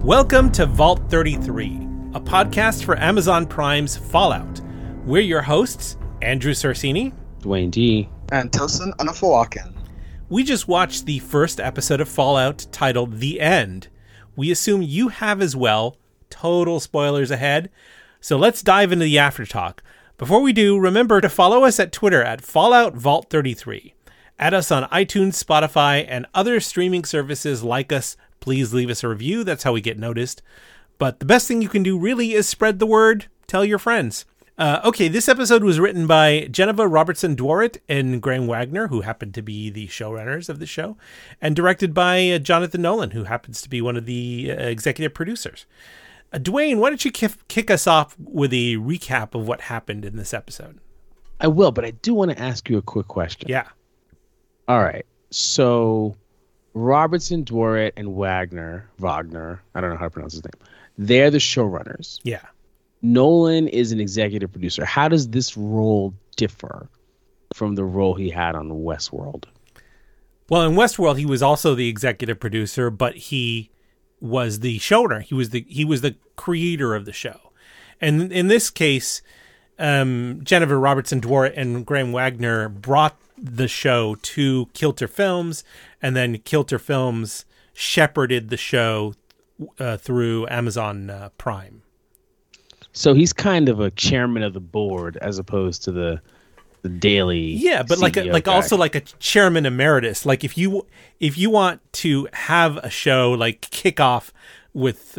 Welcome to Vault 33, a podcast for Amazon Prime's Fallout. We're your hosts, Andrew Sorsini, Dwayne D, and Tosin Anafawakin. We just watched the first episode of Fallout titled The End. We assume you have as well. Total spoilers ahead. So let's dive into the aftertalk. Before we do, remember to follow us at Twitter at Fallout Vault 33. Add us on iTunes, Spotify, and other streaming services. Like us. Please leave us a review. That's how we get noticed. But the best thing you can do really is spread the word. Tell your friends. Okay, this episode was written by Geneva Robertson Dworet and Graham Wagner, who happen to be the showrunners of the show, and directed by Jonathan Nolan, who happens to be one of the executive producers. Dwayne, why don't you kick us off with a recap of what happened in this episode? I will, but I do want to ask you a quick question. Yeah. All right. So Robertson, Dworet, and Wagner, I don't know how to pronounce his name. They're the showrunners. Yeah. Nolan is an executive producer. How does this role differ from the role he had on Westworld? Well, in Westworld, he was also the executive producer, but he was the showrunner. He was the creator of the show. And in this case, Geneva Robertson Dworet and Graham Wagner brought the show to Kilter Films, and then Kilter Films shepherded the show through Amazon Prime. So he's kind of a chairman of the board as opposed to the daily. Yeah, but CEO also like a chairman emeritus. Like if you want to have a show like kick off with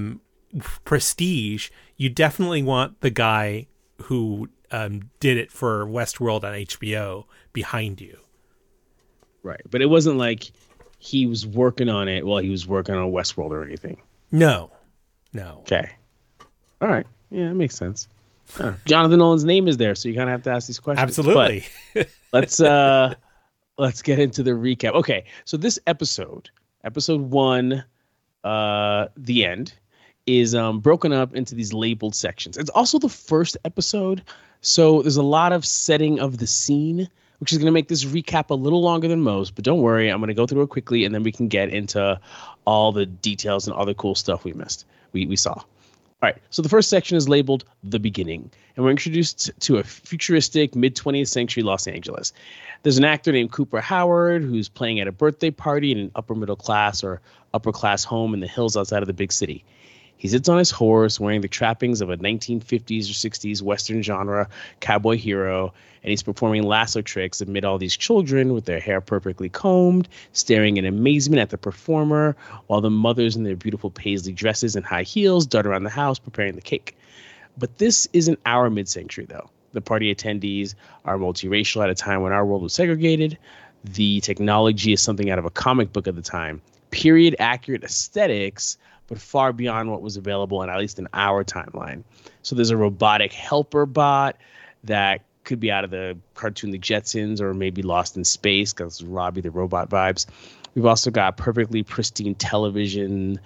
prestige, you definitely want the guy who did it for Westworld on HBO behind you. Right, but it wasn't like he was working on it while he was working on Westworld or anything. No. Okay. All right. Yeah, that makes sense. Jonathan Nolan's name is there, so you kind of have to ask these questions. Absolutely. Let's get into the recap. Okay, so this episode 1, The End, is broken up into these labeled sections. It's also the first episode, so there's a lot of setting of the scene, which is going to make this recap a little longer than most. But don't worry, I'm going to go through it quickly, and then we can get into all the details and other cool stuff we saw. All right, so the first section is labeled The Beginning, and we're introduced to a futuristic mid-20th century Los Angeles. There's an actor named Cooper Howard who's playing at a birthday party in an upper-middle class or upper-class home in the hills outside of the big city. He sits on his horse wearing the trappings of a 1950s or 60s Western genre cowboy hero, and he's performing lasso tricks amid all these children with their hair perfectly combed, staring in amazement at the performer, while the mothers in their beautiful paisley dresses and high heels dart around the house preparing the cake. But this isn't our mid-century, though. The party attendees are multiracial at a time when our world was segregated. The technology is something out of a comic book at the time. Period-accurate aesthetics, but far beyond what was available at least in our timeline. So there's a robotic helper bot that could be out of the cartoon The Jetsons or maybe Lost in Space because Robbie the Robot vibes. We've also got perfectly pristine television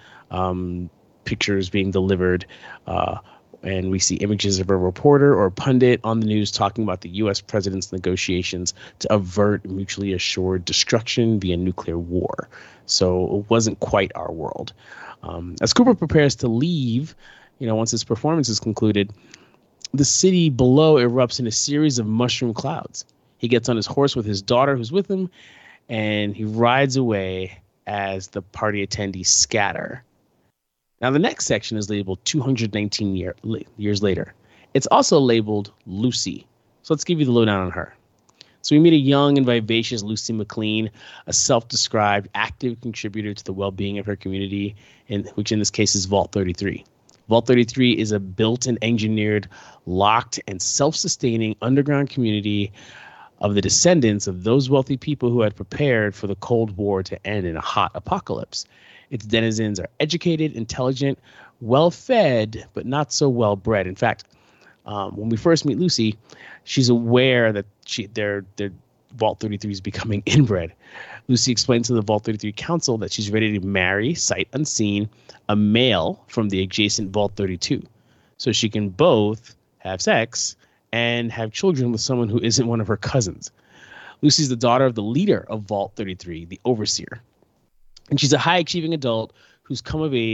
pictures being delivered, and we see images of a reporter or a pundit on the news talking about the U.S. president's negotiations to avert mutually assured destruction via nuclear war. So it wasn't quite our world. As Cooper prepares to leave, once his performance is concluded, the city below erupts in a series of mushroom clouds. He gets on his horse with his daughter who's with him, and he rides away as the party attendees scatter. Now, the next section is labeled 219 years later. It's also labeled Lucy. So let's give you the lowdown on her. So we meet a young and vivacious Lucy McLean, a self-described active contributor to the well-being of her community, which in this case is Vault 33. Vault 33 is a built and engineered, locked and self-sustaining underground community of the descendants of those wealthy people who had prepared for the Cold War to end in a hot apocalypse. Its denizens are educated, intelligent, well-fed, but not so well-bred. In fact, when we first meet Lucy, she's aware that their Vault 33 is becoming inbred. Lucy explains to the Vault 33 Council that she's ready to marry, sight unseen, a male from the adjacent Vault 32, so she can both have sex and have children with someone who isn't one of her cousins. Lucy's the daughter of the leader of Vault 33, the Overseer. And she's a high-achieving adult who's come of age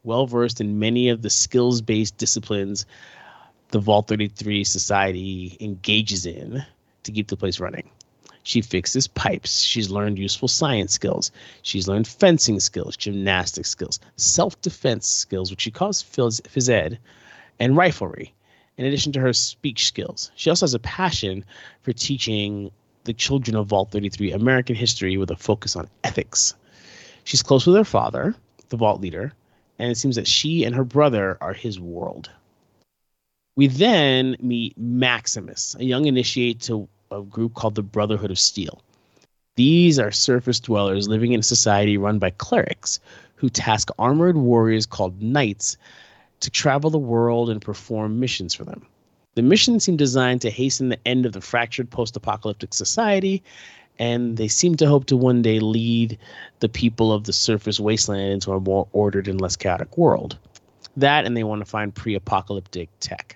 well versed in many of the skills-based disciplines the Vault 33 Society engages in to keep the place running. She fixes pipes. She's learned useful science skills. She's learned fencing skills, gymnastics skills, self-defense skills, which she calls phys ed, and riflery, in addition to her speech skills. She also has a passion for teaching the children of Vault 33 American history with a focus on ethics. She's close with her father, the Vault leader, and it seems that she and her brother are his world. We then meet Maximus, a young initiate to a group called the Brotherhood of Steel. These are surface dwellers living in a society run by clerics who task armored warriors called knights to travel the world and perform missions for them. The missions seem designed to hasten the end of the fractured post-apocalyptic society, and they seem to hope to one day lead the people of the surface wasteland into a more ordered and less chaotic world. That, and they want to find pre-apocalyptic tech.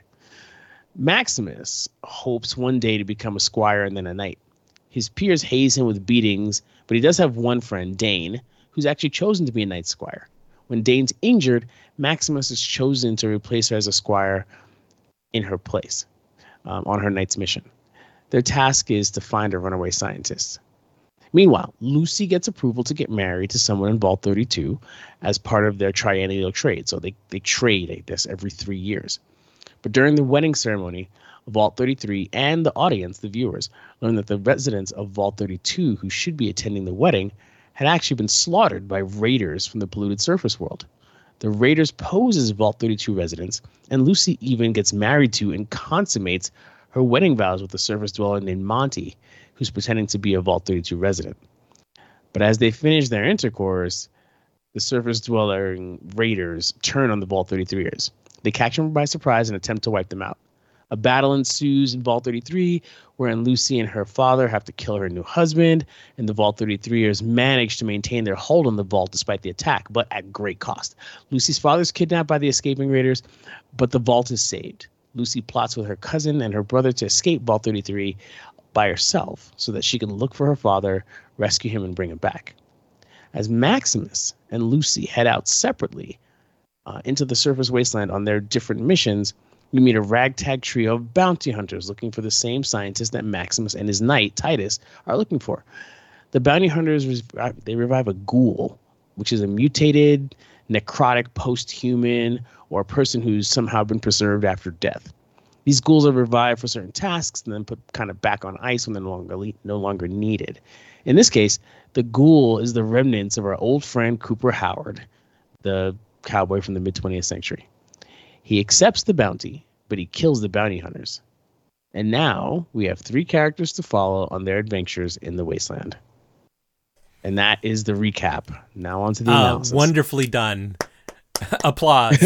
Maximus hopes one day to become a squire and then a knight. His peers haze him with beatings, but he does have one friend, Dane, who's actually chosen to be a knight squire. When Dane's injured, Maximus is chosen to replace her as a squire in her place on her knight's mission. Their task is to find a runaway scientist. Meanwhile, Lucy gets approval to get married to someone in Vault 32 as part of their triennial trade. So they trade, I guess, every 3 years. But during the wedding ceremony, Vault 33 and the audience, the viewers, learn that the residents of Vault 32 who should be attending the wedding had actually been slaughtered by raiders from the polluted surface world. The raiders pose as Vault 32 residents, and Lucy even gets married to and consummates her wedding vows with a surface dweller named Monty, who's pretending to be a Vault 32 resident. But as they finish their intercourse, the surface dwelling raiders turn on the Vault 33ers. They catch them by surprise and attempt to wipe them out. A battle ensues in Vault 33, wherein Lucy and her father have to kill her new husband, and the Vault 33ers manage to maintain their hold on the vault despite the attack, but at great cost. Lucy's father is kidnapped by the escaping raiders, but the vault is saved. Lucy plots with her cousin and her brother to escape Vault 33 by herself so that she can look for her father, rescue him, and bring him back. As Maximus and Lucy head out separately into the surface wasteland on their different missions, we meet a ragtag trio of bounty hunters looking for the same scientist that Maximus and his knight, Titus, are looking for. The bounty hunters, they revive a ghoul, which is a mutated, necrotic post-human or a person who's somehow been preserved after death. These ghouls are revived for certain tasks and then put kind of back on ice when they're no longer needed. In this case, the ghoul is the remnants of our old friend Cooper Howard, the cowboy from the mid-20th century. He accepts the bounty, but he kills the bounty hunters. And now we have 3 characters to follow on their adventures in the wasteland. And that is the recap. Now on to the analysis. Wonderfully done. Applause.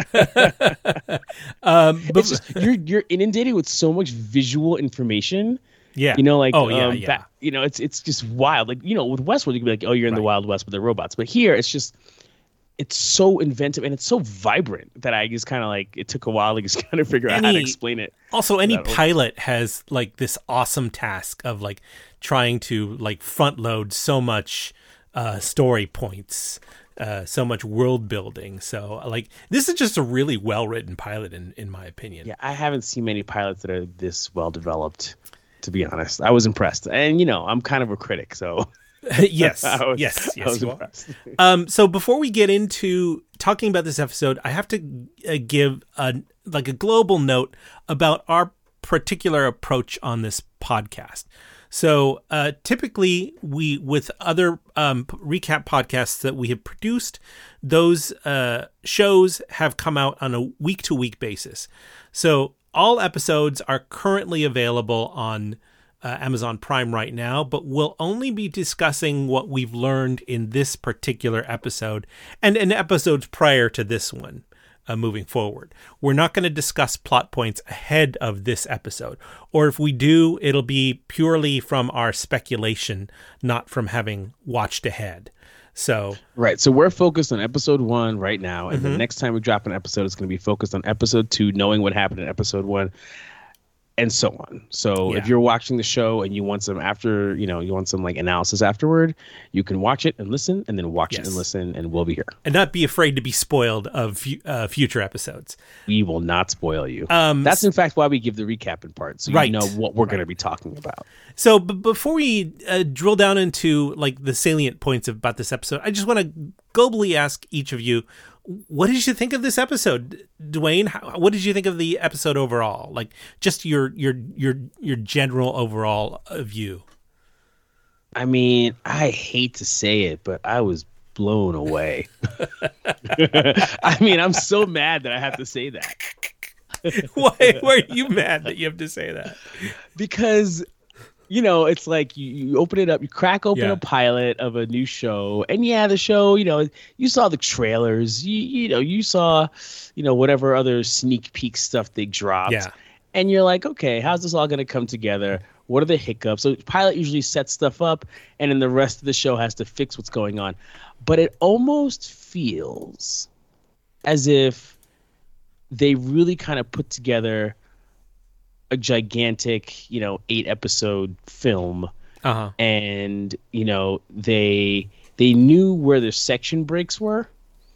It's just, you're inundated with so much visual information. Yeah. You know, like, yeah. It's just wild. Like, with Westworld, you can be like, oh, you're in the Wild West with the robots. But here, it's so inventive and it's so vibrant that I just kind of like, it took a while to just kind of figure out how to explain it. Also, any pilot has like this awesome task of like trying to like front load so much story points, so much world building. So like, this is just a really well written pilot in my opinion. Yeah. I haven't seen many pilots that are this well developed, to be honest. I was impressed. And, I'm kind of a critic, so... Yes, you are. So before we get into talking about this episode, I have to give a global note about our particular approach on this podcast. So typically, with other recap podcasts that we have produced, those shows have come out on a week-to-week basis. So all episodes are currently available on Amazon Prime right now, but we'll only be discussing what we've learned in this particular episode and in episodes prior to this one moving forward. We're not going to discuss plot points ahead of this episode, or if we do, it'll be purely from our speculation, not from having watched ahead. So we're focused on episode 1 right now, and the next time we drop an episode, it's going to be focused on episode 2, knowing what happened in episode 1. and so on. So Yeah. if you're watching the show and you want some you want some like analysis afterward, you can watch it and listen, and then watch it Yes. and listen, and we'll be here. And not be afraid to be spoiled of future episodes. We will not spoil you. Um, That's in fact why we give the recap in part, so Right. you know what we're going to be talking about. So before we drill down into like the salient points about this episode, I just want to globally ask each of you, what did you think of this episode, Dwayne? What did you think of the episode overall? Like just your general overall view. I mean, I hate to say it, but I was blown away. I mean, I'm so mad that I have to say that. Why are you mad that you have to say that? Because it's like you open it up, you crack open Yeah. a pilot of a new show, and the show, you saw the trailers, you saw, whatever other sneak peek stuff they dropped, Yeah. and you're like, okay, how's this all going to come together? What are the hiccups? So pilot usually sets stuff up, and then the rest of the show has to fix what's going on. But it almost feels as if they really kind of put together a gigantic, 8-episode film, and they knew where their section breaks were.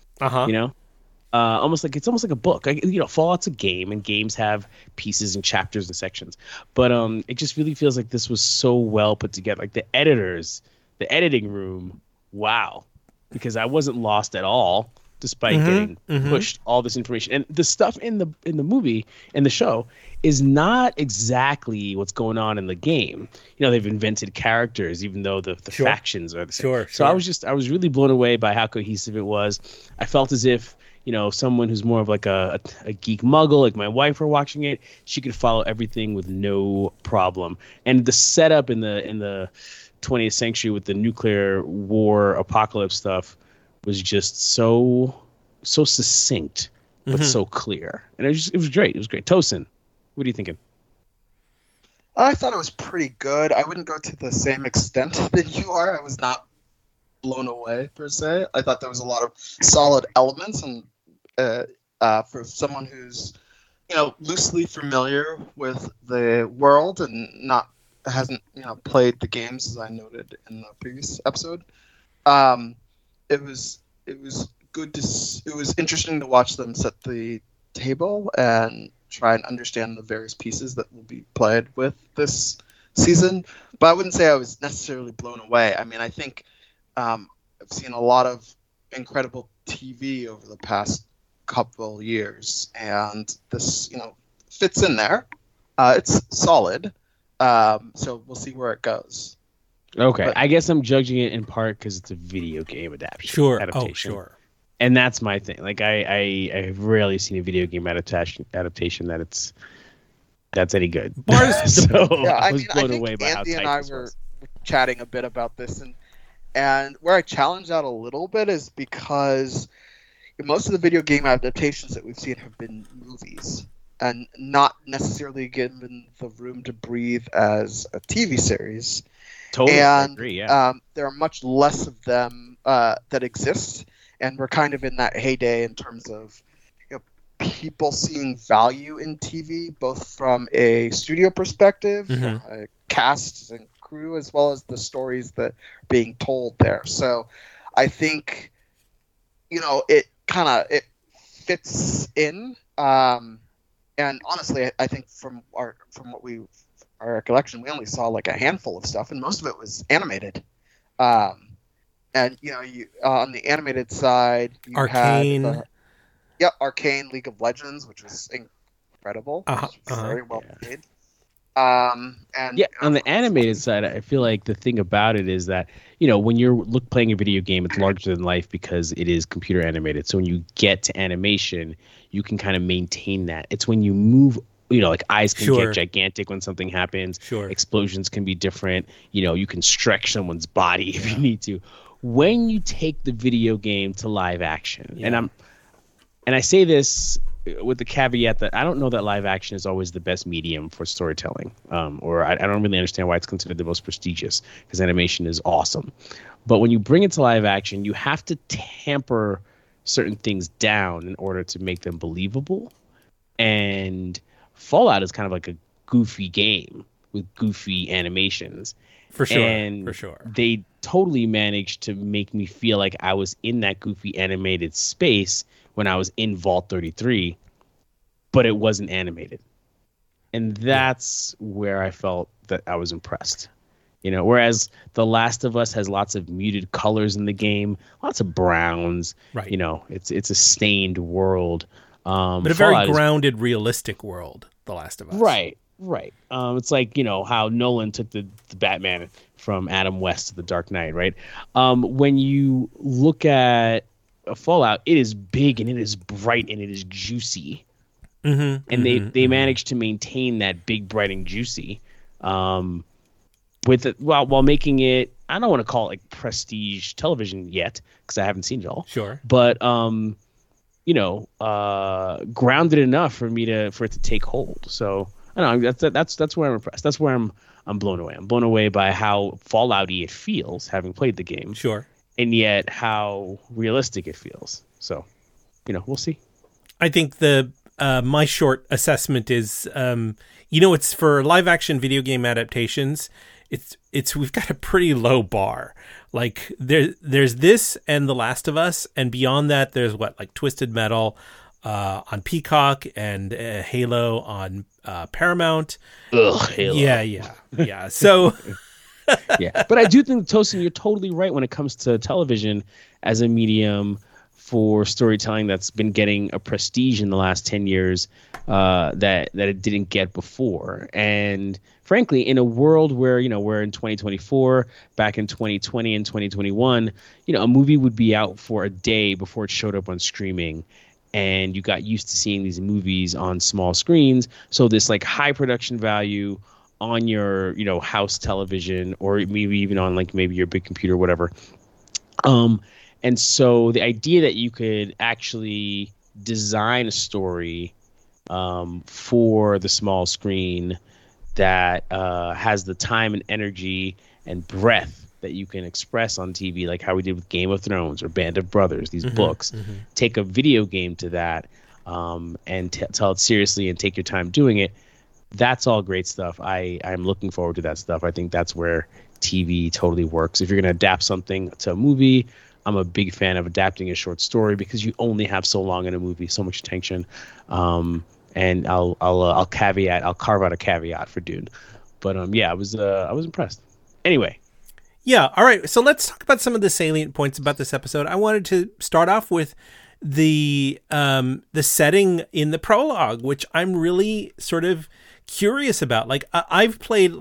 Almost like a book. Fallout's a game, and games have pieces and chapters and sections. But it just really feels like this was so well put together. Like the editing room, wow, because I wasn't lost at all, despite getting pushed all this information. And the stuff in the movie, in the show, is not exactly what's going on in the game. They've invented characters, even though the Sure. factions are the same. Sure, So sure. I was really blown away by how cohesive it was. I felt as if, someone who's more of like a geek muggle, like my wife, were watching it, she could follow everything with no problem. And the setup in the 20th century with the nuclear war apocalypse stuff was just so succinct, but so clear. And it was great. It was great. Tosin, what are you thinking? I thought it was pretty good. I wouldn't go to the same extent that you are. I was not blown away per se. I thought there was a lot of solid elements, and for someone who's loosely familiar with the world and hasn't played the games, as I noted in the previous episode, it was good it was interesting to watch them set the table and try and understand the various pieces that will be played with this season. But I wouldn't say I was necessarily blown away. I mean, I think I've seen a lot of incredible TV over the past couple years, and this fits in there. It's solid, so we'll see where it goes. Okay, But- I guess I'm judging it in part because it's a video game adaptation. Sure. adaptation. Oh, sure. And that's my thing. Like I've rarely seen a video game adaptation that's any good. So Yeah, I was mean, blown I think away by how Andy tight and I this were was. chatting a bit about this, and where I challenge that a little bit is because most of the video game adaptations that we've seen have been movies and not necessarily given the room to breathe as a TV series. Totally, I And agree. Yeah. there are much less of them that exist, and we're kind of in that heyday in terms of people seeing value in TV, both from a studio perspective, from a cast and crew, as well as the stories that are being told there. So I think it fits in, and honestly, I think from our recollection, we only saw like a handful of stuff, and most of it was animated. And you on the animated side, you Arcane. had Arcane, League of Legends, which was incredible, very well made. And on the animated side, I feel like the thing about it is that when you're playing a video game, it's larger than life because it is computer animated. So when you get to animation, you can kind of maintain that. It's when you move, like eyes can Sure. get gigantic when something happens. Sure. Explosions can be different. You can stretch someone's body if you need to. When you take the video game to live action, and I say this with the caveat that I don't know that live action is always the best medium for storytelling, or I don't really understand why it's considered the most prestigious, because animation is awesome. But when you bring it to live action, you have to tamper certain things down in order to make them believable. And Fallout is kind of like a goofy game with goofy animations. For sure. And for sure. They totally managed to make me feel like I was in that goofy animated space when I was in Vault 33, but it wasn't animated. And that's where I felt that I was impressed. You know, whereas The Last of Us has lots of muted colors in the game, lots of browns. Right. You know, it's a stained world. But a very grounded, realistic world, The Last of Us. Right. It's like, you know, how Nolan took the Batman from Adam West to The Dark Knight, right? When you look at Fallout, it is big and it is bright and it is juicy. And they managed to maintain that big, bright, and juicy with it, while making it, I don't want to call it like prestige television yet because I haven't seen it all. Sure. But you know, grounded enough for it to take hold. So I don't know. That's where I'm impressed. That's where I'm blown away. I'm blown away by how Fallout-y it feels, having played the game. Sure. And yet how realistic it feels. So, you know, we'll see. I think my short assessment is, it's for live action video game adaptations. We've got a pretty low bar. Like there's this and The Last of Us, and beyond that, there's like Twisted Metal on Peacock and Halo on Paramount. Ugh, Halo. Yeah. So. Yeah, but I do think, Tosin, you're totally right when it comes to television as a medium for storytelling that's been getting a prestige in the last 10 years that it didn't get before. And frankly, in a world where, you know, we're in 2024, back in 2020 and 2021, you know, a movie would be out for a day before it showed up on streaming. And you got used to seeing these movies on small screens. So this like high production value on your, you know, house television, or maybe even on like maybe your big computer, whatever. And so the idea that you could actually design a story for the small screen that has the time and energy and breadth that you can express on TV, like how we did with Game of Thrones or Band of Brothers, these books, take a video game to that and tell it seriously and take your time doing it. That's all great stuff. I'm looking forward to that stuff. I think that's where TV totally works. If you're going to adapt something to a movie, I'm a big fan of adapting a short story because you only have so long in a movie, so much tension. And I'll carve out a caveat for Dune. But I was impressed. Anyway. Yeah. All right. So let's talk about some of the salient points about this episode. I wanted to start off with the setting in the prologue, which I'm really sort of curious about. Like I've played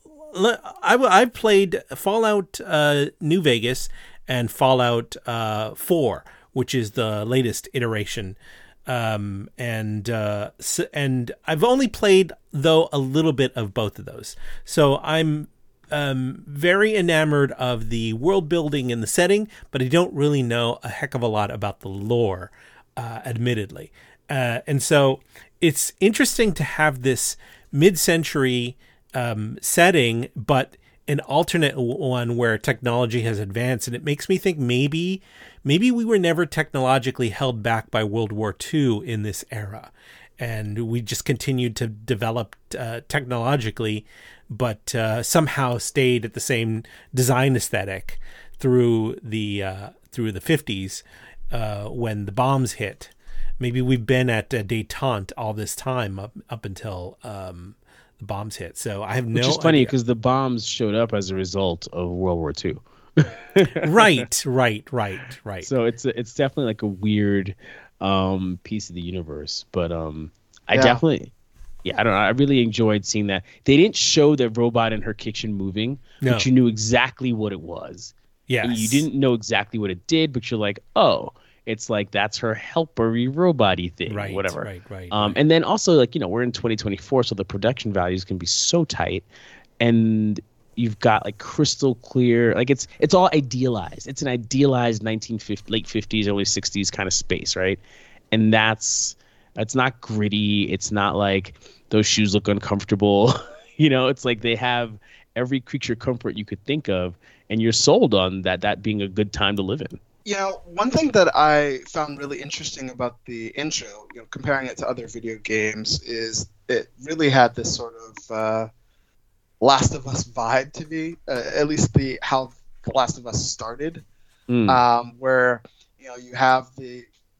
Fallout New Vegas and Fallout 4, which is the latest iteration. And I've only played though a little bit of both of those. So I'm very enamored of the world building and the setting, but I don't really know a heck of a lot about the lore, admittedly. And so it's interesting to have this mid-century setting, but an alternate one where technology has advanced. And it makes me think maybe we were never technologically held back by World War II in this era. And we just continued to develop technologically, but somehow stayed at the same design aesthetic through the 50s when the bombs hit. Maybe we've been at détente all this time up until the bombs hit. So I have no idea. Which is funny because the bombs showed up as a result of World War II. Right. So it's definitely like a weird piece of the universe. But I definitely, I don't know. I really enjoyed seeing that. They didn't show the robot in her kitchen moving, but you knew exactly what it was. Yes. And you didn't know exactly what it did, but you're like, oh, it's like that's her helpery robot-y thing, right, whatever. Right. And then also, like, you know, we're in 2024, so the production values can be so tight, and you've got like crystal clear, like it's all idealized. It's an idealized late 50s, early 60s kind of space, right? And that's not gritty. It's not like those shoes look uncomfortable. You know, it's like they have every creature comfort you could think of, and you're sold on that being a good time to live in. You know, one thing that I found really interesting about the intro, you know, comparing it to other video games, is it really had this sort of Last of Us vibe to me, at least how The Last of Us started, where you have the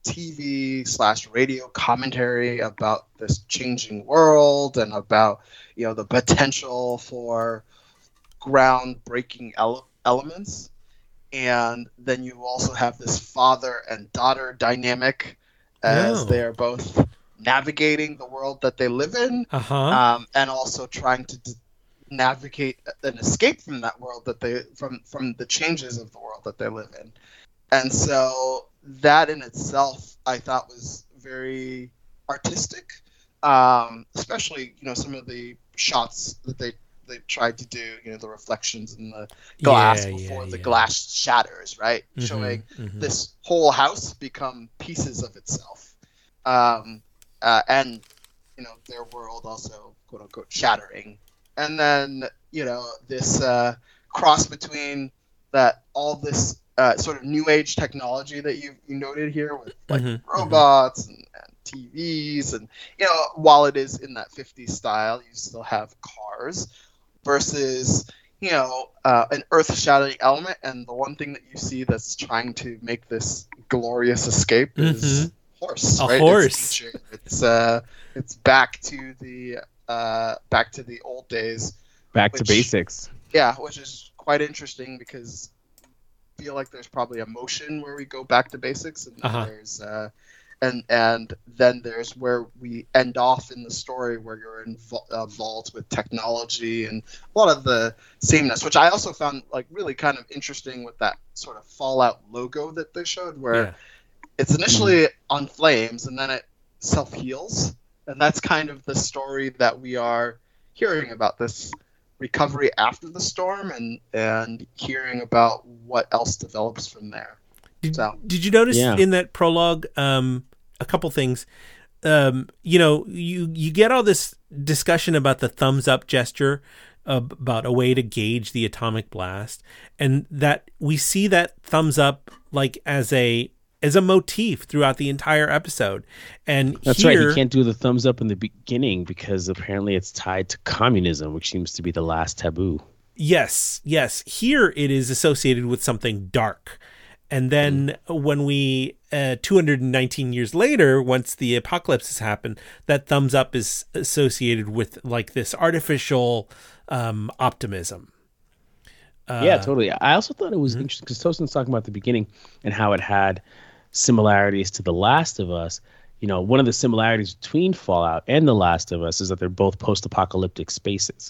TV/radio commentary about this changing world and about the potential for groundbreaking elements, and then you also have this father and daughter dynamic as they are both navigating the world that they live in, and also trying to navigate and escape from that world from the changes of the world that they live in. And so that in itself I thought was very artistic, especially some of the shots that they tried to do, the reflections in the glass before the glass shatters, right? Showing this whole house become pieces of itself, and their world also quote unquote shattering. And then this cross between that, all this sort of new age technology that you noted here with robots and TVs, and while it is in that 50s style, you still have cars versus an earth-shattering element. And the one thing that you see that's trying to make this glorious escape is horse. A right? horse. It's back to the old days. Back to basics. Yeah, which is quite interesting because I feel like there's probably a motion where we go back to basics, and there's and then there's where we end off in the story where you're involved with technology and a lot of the sameness, which I also found like really kind of interesting with that sort of Fallout logo that they showed, where it's initially on flames and then it self-heals. And that's kind of the story that we are hearing about, this recovery after the storm, and hearing about what else develops from there. Did you notice in that prologue a couple things? You get all this discussion about the thumbs up gesture, about a way to gauge the atomic blast, and that we see that thumbs up like as a motif throughout the entire episode. And that's right. He can't do the thumbs up in the beginning because apparently it's tied to communism, which seems to be the last taboo. Yes. Here it is associated with something dark. And then when we 219 years later, once the apocalypse has happened, that thumbs up is associated with like this artificial optimism. Yeah, totally. I also thought it was interesting because Tosin's talking about the beginning and how it had similarities to The Last of Us. One of the similarities between Fallout and The Last of Us is that they're both post-apocalyptic spaces.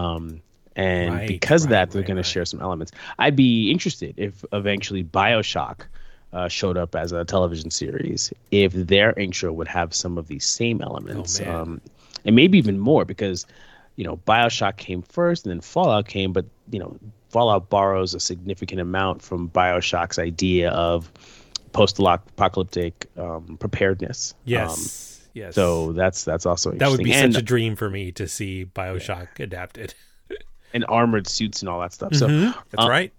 Because of that, they're going to share some elements. I'd be interested if eventually BioShock showed up as a television series, if their intro would have some of these same elements. And maybe even more, because, BioShock came first and then Fallout came, but, Fallout borrows a significant amount from BioShock's idea of post-apocalyptic preparedness. Yes. So that's also interesting. That would be such a dream for me to see BioShock adapted. And armored suits and all that stuff. So that's right.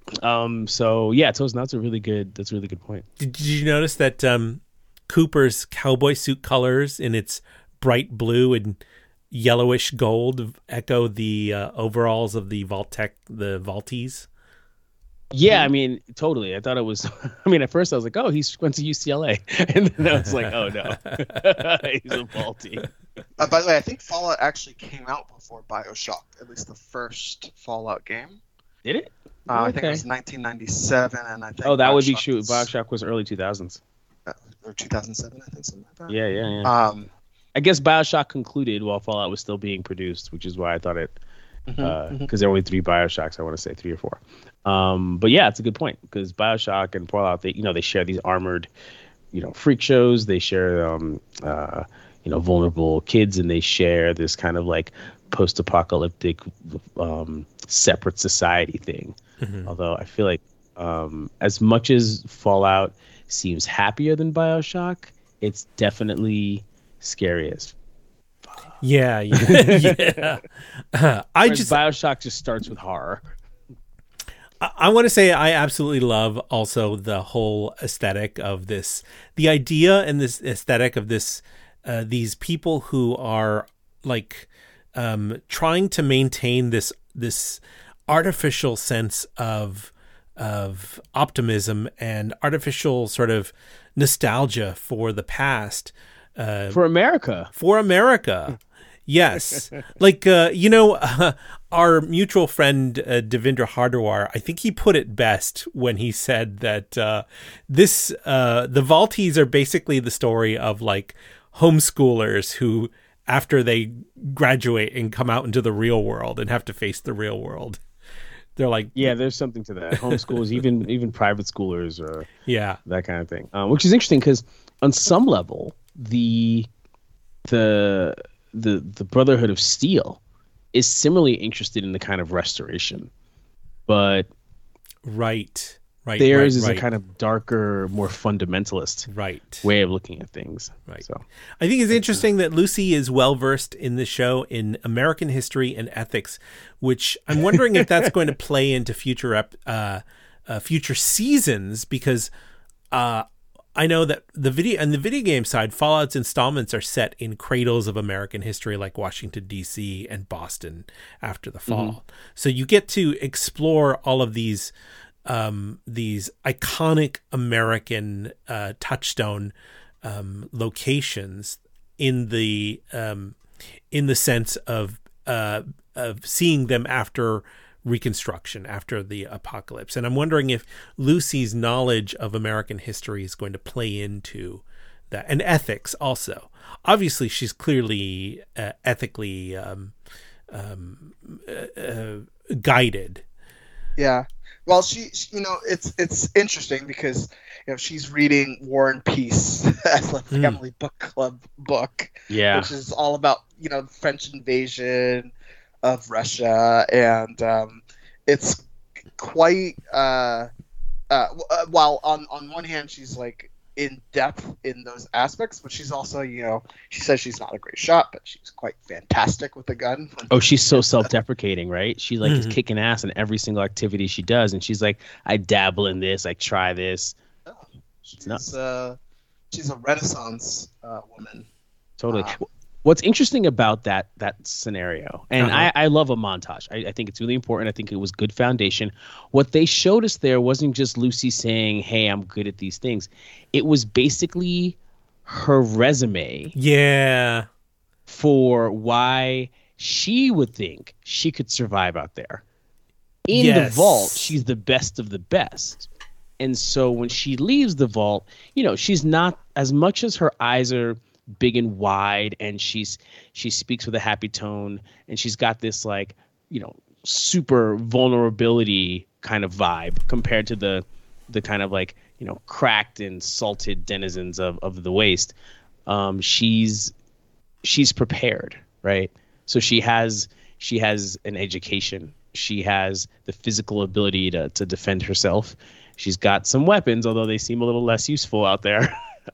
So yeah, Tosin, that's a really good point. Did you notice that Cooper's cowboy suit colors in its bright blue and yellowish gold echo the overalls of the Vault-Tec, the Vaulties? Yeah, I mean, totally. I thought it was. I mean, at first I was like, "Oh, he went to UCLA," and then I was like, "Oh no, he's a Vaultie." By the way, I think Fallout actually came out before BioShock. At least the first Fallout game. Did it? I think it was 1997, and I think. Oh, that would be true. BioShock was early 2000s. Or 2007, I think, something like that. Yeah. I guess BioShock concluded while Fallout was still being produced, which is why I thought it. Because there are only 3 BioShocks, I want to say 3 or 4. But yeah, it's a good point because BioShock and Fallout, they share these armored, freak shows. They share, vulnerable kids, and they share this kind of like post-apocalyptic, separate society thing. Although I feel like as much as Fallout seems happier than BioShock, it's definitely scariest. Yeah. BioShock just starts with horror. I want to say I absolutely love also the whole aesthetic of this, the idea and this aesthetic of this, these people who are like trying to maintain this artificial sense of optimism and artificial sort of nostalgia for the past, for America. Yes. Like, our mutual friend, Devindra Hardawar, I think he put it best when he said that the Vaulties are basically the story of like homeschoolers who, after they graduate and come out into the real world and have to face the real world, they're like, yeah, there's something to that. Homeschoolers, even private schoolers, or that kind of thing, which is interesting because on some level, the Brotherhood of Steel is similarly interested in the kind of restoration, but theirs is a kind of darker, more fundamentalist way of looking at things. So I think it's interesting that Lucy is well versed in the show in American history and ethics, which I'm wondering if that's going to play into future seasons, because I know that the video game side, Fallout's installments are set in cradles of American history, like Washington, D.C. and Boston after the fall. Mm-hmm. So you get to explore all of these iconic American touchstone locations in the sense of seeing them after Reconstruction, after the apocalypse. And I'm wondering if Lucy's knowledge of American history is going to play into that, and ethics also. Obviously, she's clearly ethically guided. Yeah. Well, she it's interesting because she's reading War and Peace as a family book club book, which is all about the French invasion of Russia, and it's quite while on one hand she's like in depth in those aspects, but she's also she says she's not a great shot, but she's quite fantastic with a gun. She's so self-deprecating, right? She like is kicking ass in every single activity she does, and she's like, I dabble in this, I try this. She's a Renaissance woman. Totally. What's interesting about that scenario, and I love a montage. I think it's really important. I think it was good foundation. What they showed us there wasn't just Lucy saying, hey, I'm good at these things. It was basically her resume. Yeah. For why she would think she could survive out there. In the vault, she's the best of the best. And so when she leaves the vault, she's not, as much as her eyes are big and wide, and she speaks with a happy tone, and she's got this like super vulnerability kind of vibe compared to the kind of like cracked and salted denizens of the waste. She's prepared, right? So she has an education, she has the physical ability to defend herself, she's got some weapons, although they seem a little less useful out there.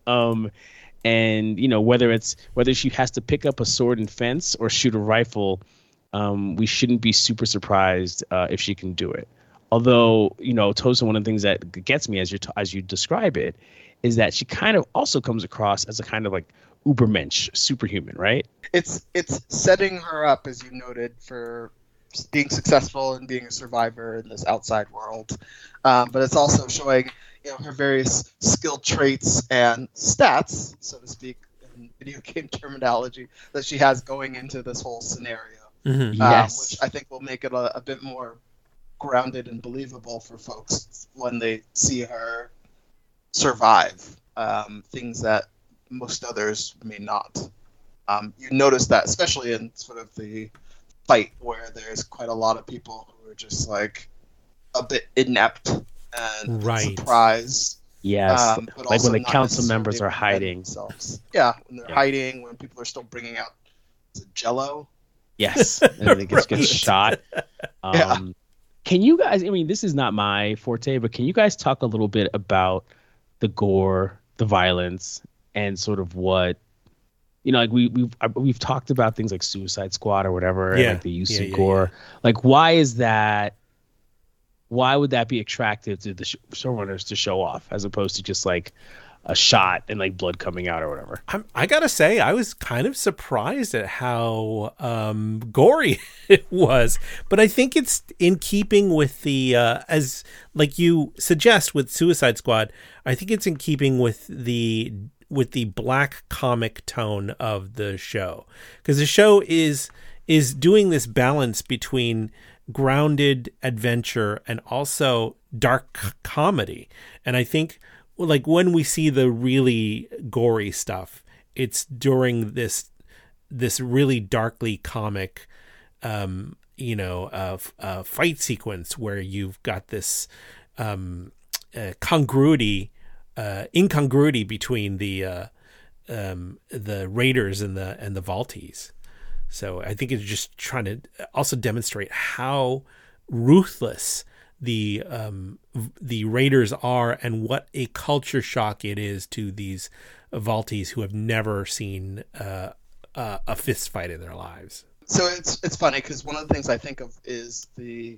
And whether she has to pick up a sword and fence or shoot a rifle, we shouldn't be super surprised if she can do it. Although Tosa, one of the things that gets me as you describe it is that she kind of also comes across as a kind of like Ubermensch, superhuman, right? It's setting her up, as you noted, for being successful and being a survivor in this outside world, but it's also showing her various skill traits and stats, so to speak, in video game terminology, that she has going into this whole scenario. Mm-hmm. Yes. Which I think will make it a bit more grounded and believable for folks when they see her survive things that most others may not. You notice that, especially in sort of the fight where there's quite a lot of people who are just like a bit inept and surprised. Yes, like when the council members are hiding. Themselves. Yeah, when they're hiding, when people are still bringing out Jell-O. Yes, and it gets shot. Can you guys, this is not my forte, but can you guys talk a little bit about the gore, the violence, and sort of what, like we've talked about things like Suicide Squad or whatever, and like the use of gore. Like, why is that? Why would that be attractive to the showrunners to show off, as opposed to just like a shot and like blood coming out or whatever. I gotta say, I was kind of surprised at how gory it was, but I think it's in keeping with the as like you suggest with Suicide Squad. I think it's in keeping with the black comic tone of the show, because the show is doing this balance between grounded adventure and also dark comedy. And I think like when we see the really gory stuff, it's during this really darkly comic fight sequence where you've got this incongruity between the Raiders and the Vaulties. So I think it's just trying to also demonstrate how ruthless the Raiders are and what a culture shock it is to these Vaulties who have never seen a fist fight in their lives. So it's funny because one of the things I think of is the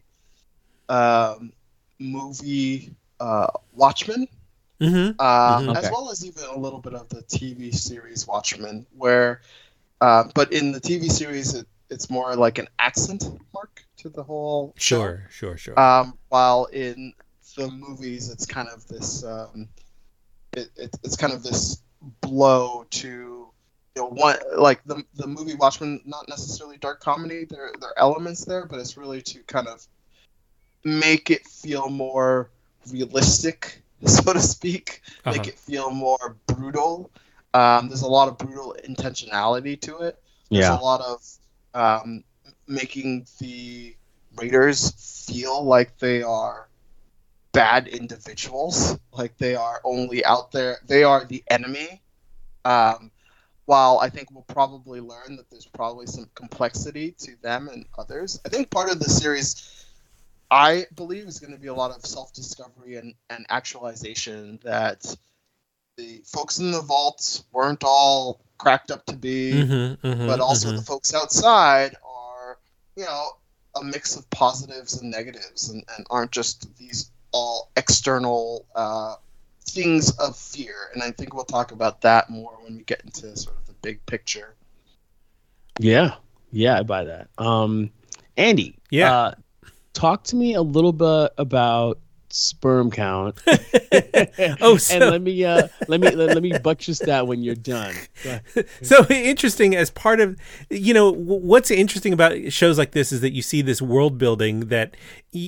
movie Watchmen, Okay. as well as even a little bit of the TV series Watchmen, where but in the TV series it's more like an accent mark to the whole show. Sure. While in the movies it's kind of this it's kind of this blow to one, like the movie Watchmen, not necessarily dark comedy. There are elements there, but it's really to kind of make it feel more realistic, so to speak, make it feel more brutal. There's a lot of brutal intentionality to it. There's a lot of making the Raiders feel like they are bad individuals, like they are only out there, they are the enemy. While I think we'll probably learn that there's probably some complexity to them and others. I think part of the series, I believe, is going to be a lot of self-discovery and actualization, that the folks in the vaults weren't all cracked up to be, but also the folks outside are, a mix of positives and negatives, and aren't just these all external things of fear. And I think we'll talk about that more when we get into sort of the big picture. Yeah, I buy that. Andy, talk to me a little bit about sperm count. And let me buttress that when you're done. So interesting, as part of what's interesting about shows like this is that you see this world building that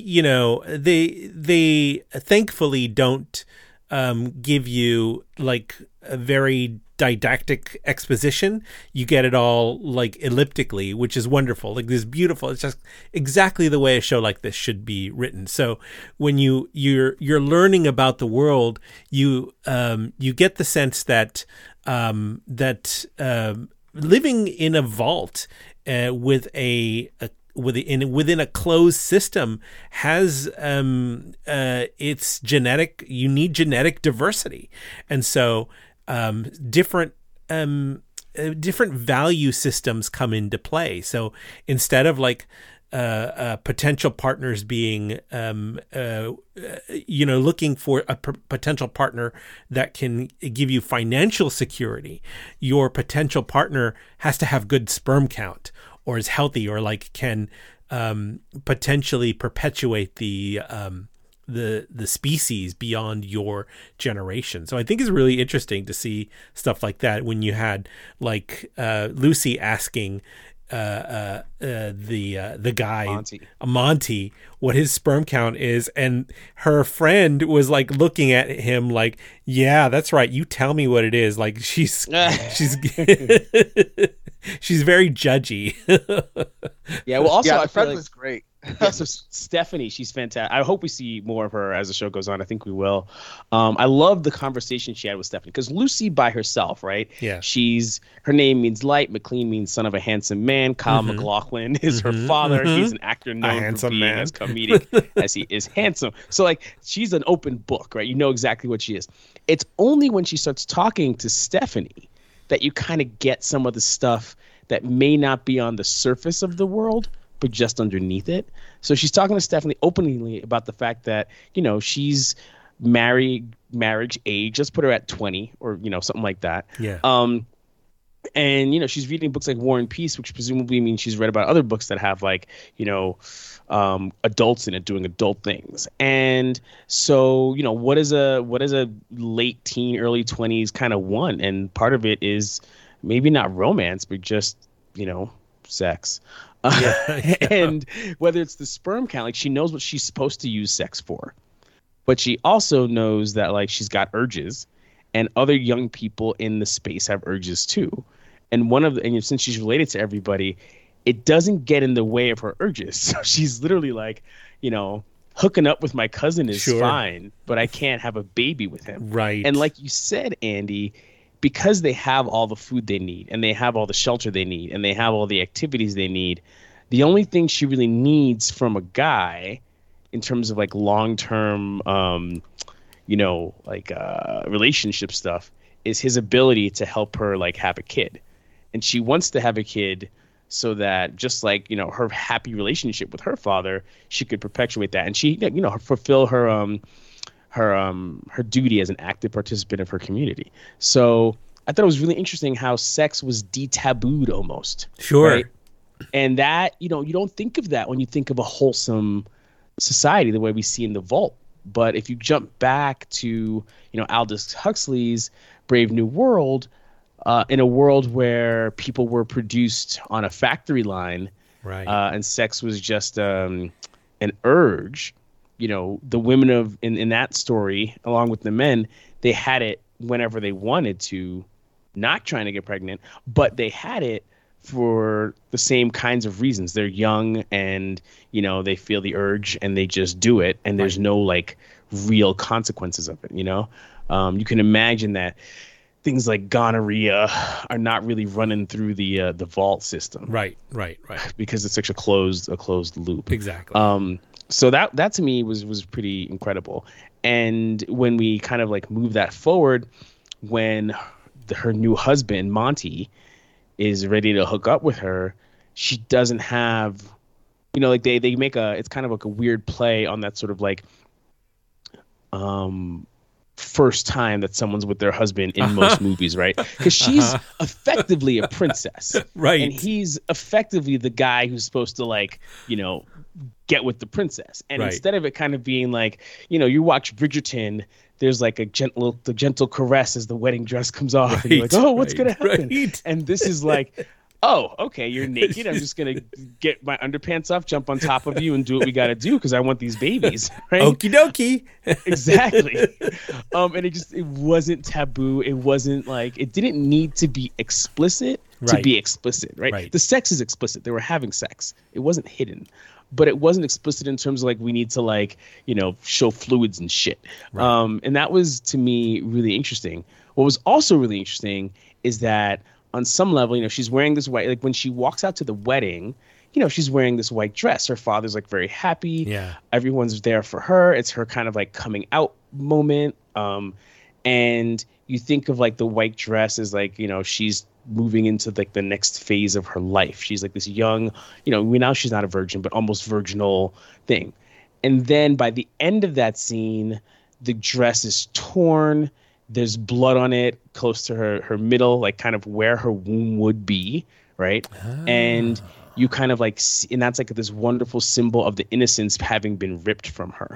they thankfully don't give you like a very didactic exposition. You get it all like elliptically, which is wonderful. Like this beautiful, it's just exactly the way a show like this should be written. So when you're learning about the world, you get the sense that living in a vault within a closed system has its you need genetic diversity, and so different value systems come into play. So instead of like potential partners being looking for a potential partner that can give you financial security, your potential partner has to have good sperm count, or is healthy, or like can potentially perpetuate the species beyond your generation. So I think it's really interesting to see stuff like that when you had like Lucy asking the guy Monty what his sperm count is, and her friend was like looking at him like, yeah, that's right, you tell me what it is. Like she's she's very judgy. Yeah, well, also my I friend like, was great. Yeah, so Stephanie, she's fantastic. I hope we see more of her as the show goes on. I think we will. I love the conversation she had with Stephanie, because Lucy by herself, right? Yeah. Her name means light. McLean means son of a handsome man. Kyle MacLachlan is her father. He's an actor known for being as comedic as he is handsome. So like she's an open book, right? You know exactly what she is. It's only when she starts talking to Stephanie that you kind of get some of the stuff that may not be on the surface of the world, but just underneath it. So she's talking to Stephanie openly about the fact that, she's marriage age. Let's put her at 20 or something like that. Yeah. And she's reading books like War and Peace, which presumably means she's read about other books that have like adults in it doing adult things. And so what is a late teen, early 20s kind of want? And part of it is maybe not romance, but just sex. And whether it's the sperm count, like she knows what she's supposed to use sex for, but she also knows that like she's got urges, and other young people in the space have urges too. And since she's related to everybody, it doesn't get in the way of her urges. So she's literally like, hooking up with my cousin is fine, but I can't have a baby with him. Right. And like you said, Andy, because they have all the food they need, and they have all the shelter they need, and they have all the activities they need, the only thing she really needs from a guy in terms of like long-term, relationship stuff is his ability to help her like have a kid. And she wants to have a kid so that just like, her happy relationship with her father, she could perpetuate that. And she, fulfill her duty as an active participant of her community. So I thought it was really interesting how sex was de-tabooed almost. Sure. Right? And that, you don't think of that when you think of a wholesome society the way we see in The Vault. But if you jump back to, Aldous Huxley's Brave New World, in a world where people were produced on a factory line, right, and sex was just an urge, the women in that story, along with the men, they had it whenever they wanted to, not trying to get pregnant, but they had it for the same kinds of reasons. They're young and, they feel the urge and they just do it. And there's no like real consequences of it. You can imagine that things like gonorrhea are not really running through the vault system. Right. Because it's such a closed loop. Exactly. So that to me was pretty incredible. And when we kind of like move that forward, when her new husband, Monty, is ready to hook up with her, she doesn't have, like they make it's kind of like a weird play on that sort of like, first time that someone's with their husband in most movies, right? Because she's effectively a princess, right? And he's effectively the guy who's supposed to like, get with the princess. And instead of it kind of being like, you watch Bridgerton, there's like the gentle caress as the wedding dress comes off, and you're like, oh, what's gonna happen? Right. And this is like, oh, okay, you're naked. I'm just going to get my underpants off, jump on top of you, and do what we got to do because I want these babies. Right? Okie dokie. Exactly. And it wasn't taboo. It wasn't like, it didn't need to be explicit to be explicit, right? The sex is explicit. They were having sex. It wasn't hidden. But it wasn't explicit in terms of like, we need to like, show fluids and shit. Right. And that was, to me, really interesting. What was also really interesting is that on some level, she's wearing this white, like when she walks out to the wedding, she's wearing this white dress. Her father's like very happy. Yeah. Everyone's there for her. It's her kind of like coming out moment. And you think of like the white dress as like, she's moving into like the next phase of her life. She's like this young, now she's not a virgin, but almost virginal thing. And then by the end of that scene, the dress is torn. There's blood on it close to her middle, like kind of where her womb would be, right? And you kind of like, and that's like this wonderful symbol of the innocence having been ripped from her.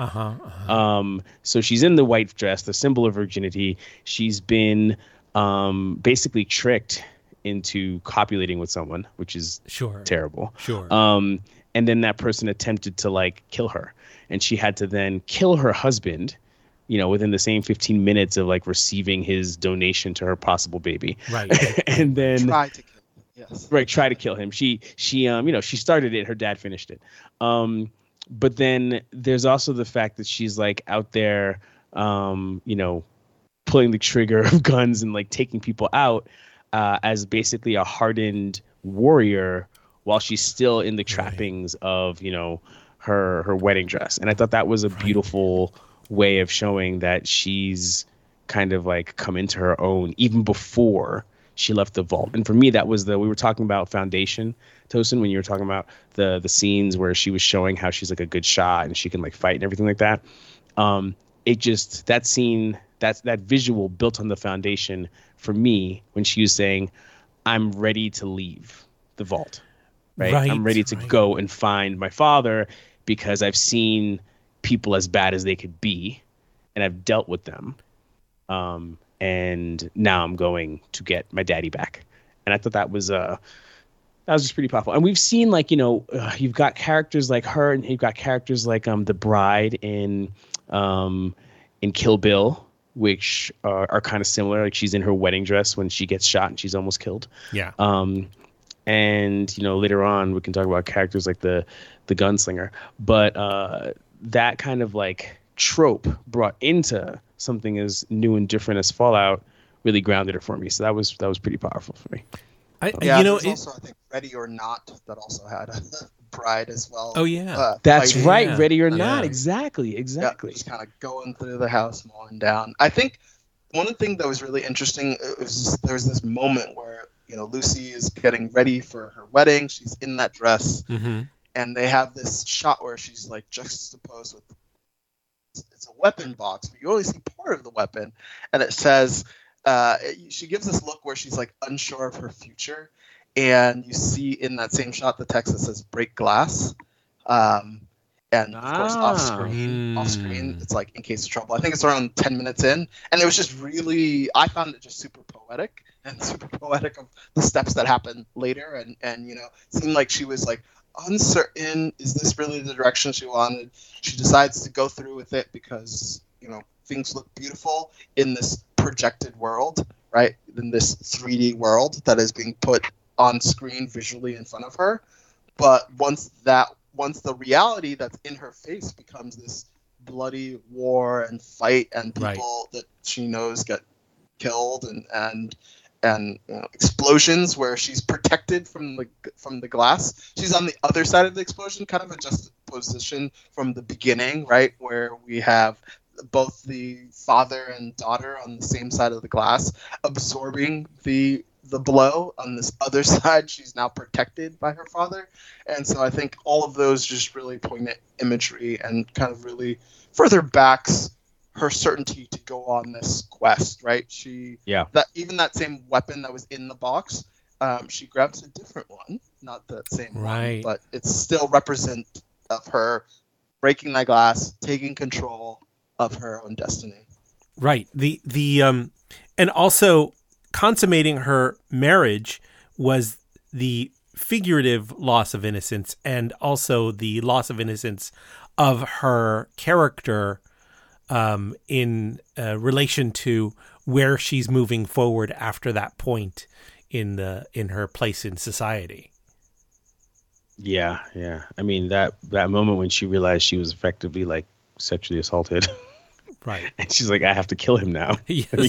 So she's in the white dress, the symbol of virginity. She's been basically tricked into copulating with someone, which is terrible. Sure. And then that person attempted to like kill her, and she had to then kill her husband, within the same 15 minutes of like receiving his donation to her possible baby. Right. And then try to kill him. Yes. Right. Try to kill him. She started it. Her dad finished it. But then there's also the fact that she's like out there, pulling the trigger of guns and like taking people out, as basically a hardened warrior while she's still in the trappings of, her wedding dress. And I thought that was a beautiful way of showing that she's kind of like come into her own even before she left the vault. And for me, that was we were talking about Foundation, Tosin, when you were talking about the scenes where she was showing how she's like a good shot and she can like fight and everything like that. it just, that scene, that visual built on the foundation for me when she was saying, I'm ready to leave the vault, right? I'm ready to go and find my father because I've seen people as bad as they could be and I've dealt with them. And now I'm going to get my daddy back. And I thought that was just pretty powerful. And we've seen, like, you've got characters like her, and you've got characters like the bride in Kill Bill, which are kind of similar. Like, she's in her wedding dress when she gets shot and she's almost killed. Yeah. And later on we can talk about characters like the gunslinger. But that kind of like trope brought into something as new and different as Fallout really grounded it for me. So that was pretty powerful for me. Also, I think Ready or Not that also had a bride as well. Oh yeah, that's right. Yeah. Ready or Not, exactly. Yeah, just kind of going through the house, mowing down. I think one of the things that was really interesting was there was this moment where Lucy is getting ready for her wedding. She's in that dress, and they have this shot where she's like juxtaposed with it's a weapon box, but you only see part of the weapon, and it says. She gives this look where she's like unsure of her future, and you see in that same shot the text that says "break glass," and of course off screen it's like "in case of trouble." I think it's around 10 minutes in, and it was just really, I found it just super poetic of the steps that happen later, and it seemed like she was like uncertain. Is this really the direction she wanted? She decides to go through with it because things look beautiful in this projected world, right? In this 3D world that is being put on screen visually in front of her. But once the reality that's in her face becomes this bloody war and fight and people that she knows get killed and explosions where she's protected from the glass. She's on the other side of the explosion, kind of a juxtaposition from the beginning, right? Where we have both the father and daughter on the same side of the glass absorbing the blow. On this other side, she's now protected by her father. And so I think all of those just really poignant imagery and kind of really further backs her certainty to go on this quest, right? That same weapon that was in the box, she grabs a different one, not the same one, but it's still represent of her breaking that glass, taking control of her own destiny. Right. And also consummating her marriage was the figurative loss of innocence, and also the loss of innocence of her character in relation to where she's moving forward after that point in her place in society. Yeah. I mean, that moment when she realized she was effectively like sexually assaulted. Right. And she's like, I have to kill him now. Yes. I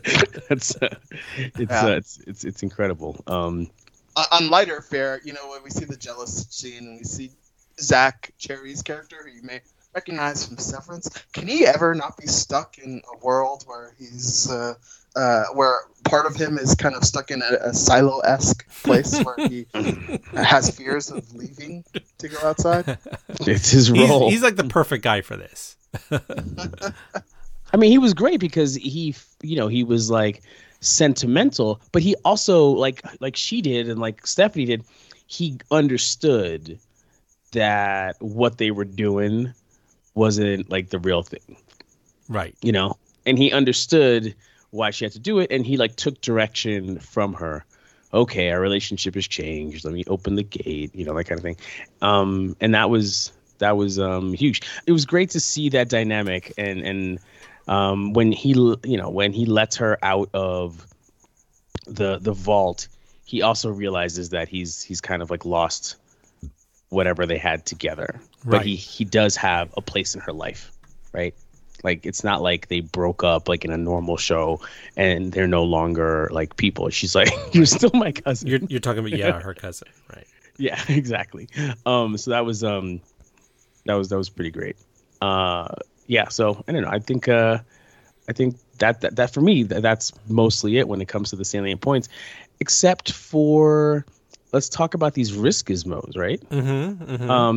mean, it's incredible. On lighter fare, when we see the jealous scene and we see Zach Cherry's character, who you may recognize from Severance, can he ever not be stuck in a world where he's where part of him is kind of stuck in a silo-esque place where he has fears of leaving to go outside? It's his role. He's like the perfect guy for this. I mean, he was great because he was like sentimental, but he also like she did and like Stephanie did, he understood that what they were doing wasn't like the real thing. Right. And he understood why she had to do it, and he like took direction from her. Okay, our relationship has changed. Let me open the gate, that kind of thing. And that was huge. It was great to see that dynamic, and when he lets her out of the vault, he also realizes that he's kind of like lost whatever they had together. Right. But he does have a place in her life, right? Like, it's not like they broke up like in a normal show and they're no longer like people. She's like, you're still my cousin. You're talking about her cousin, right? Yeah, exactly. So that was pretty great. So I don't know. I think that for me, that's mostly it when it comes to the salient points, except for, let's talk about these risk gizmos, right?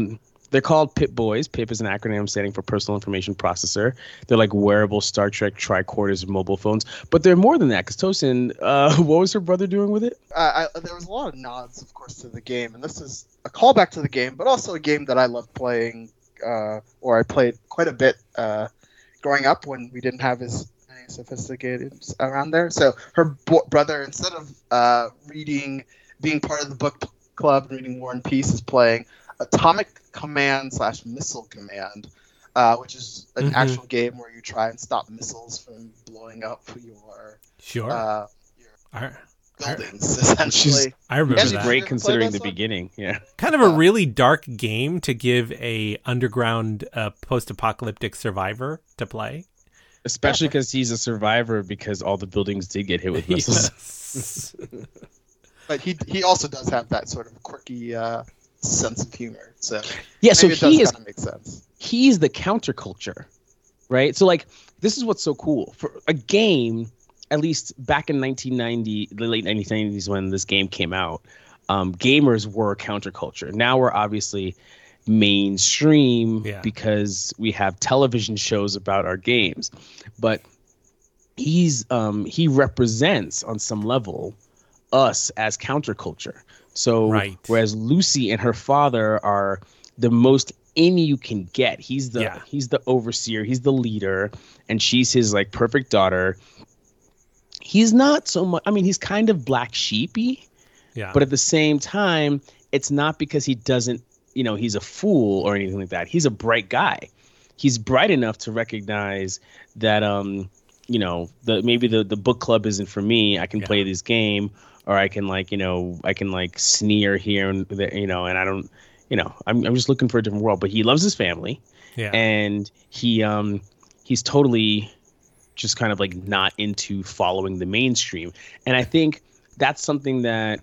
They're called Pip Boys. Pip is an acronym standing for Personal Information Processor. They're like wearable Star Trek tricorders mobile phones. But they're more than that, because Tosin, what was her brother doing with it? There was a lot of nods, of course, to the game, and this is a callback to the game, but also a game that I love playing, or I played quite a bit growing up when we didn't have as many sophisticated around there. So her brother, instead of being part of the book club and reading War and Peace, is playing Atomic Command / Missile Command, which is an actual game where you try and stop missiles from blowing up your buildings, essentially. I remember that. Great considering the beginning. Yeah, kind of a really dark game to give a underground post-apocalyptic survivor to play. Especially because he's a survivor, because all the buildings did get hit with missiles. Yes. But he also does have that sort of quirky sense of humor. So yeah, so it does kind of make sense. He's the counterculture, right? So like, this is what's so cool for a game. At least back in 1990, the late 1990s, when this game came out, gamers were counterculture. Now we're obviously mainstream because we have television shows about our games, but he represents on some level us as counterculture. So whereas Lucy and her father are the most in you can get, he's the overseer, he's the leader, and she's his like perfect daughter. He's not so much, I mean, he's kind of black sheepy, but at the same time, it's not because he doesn't, he's a fool or anything like that. He's a bright guy. He's bright enough to recognize that, maybe the book club isn't for me. I can play this game, or I can sneer here and there, and I don't, I'm just looking for a different world. But he loves his family, and he's totally just kind of like not into following the mainstream. And I think that's something that,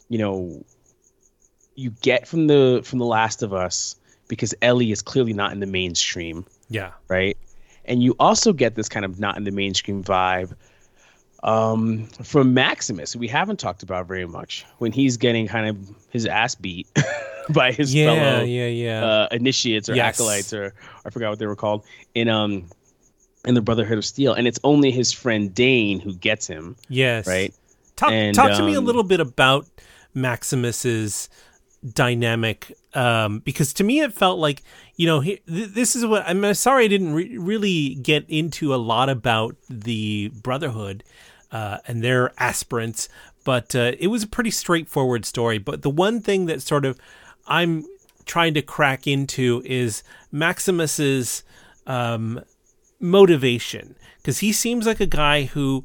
you get from the Last of Us, because Ellie is clearly not in the mainstream. Yeah. Right. And you also get this kind of not in the mainstream vibe from Maximus, who we haven't talked about very much, when he's getting kind of his ass beat by his fellow initiates or acolytes, or I forgot what they were called, in the Brotherhood of Steel. And it's only his friend Dane who gets him. Yes. Right. Talk to me a little bit about Maximus's dynamic, because to me it felt like, this is what I'm sorry I didn't really get into a lot about the Brotherhood and their aspirants, but it was a pretty straightforward story. But the one thing that sort of I'm trying to crack into is Maximus's motivation, because he seems like a guy who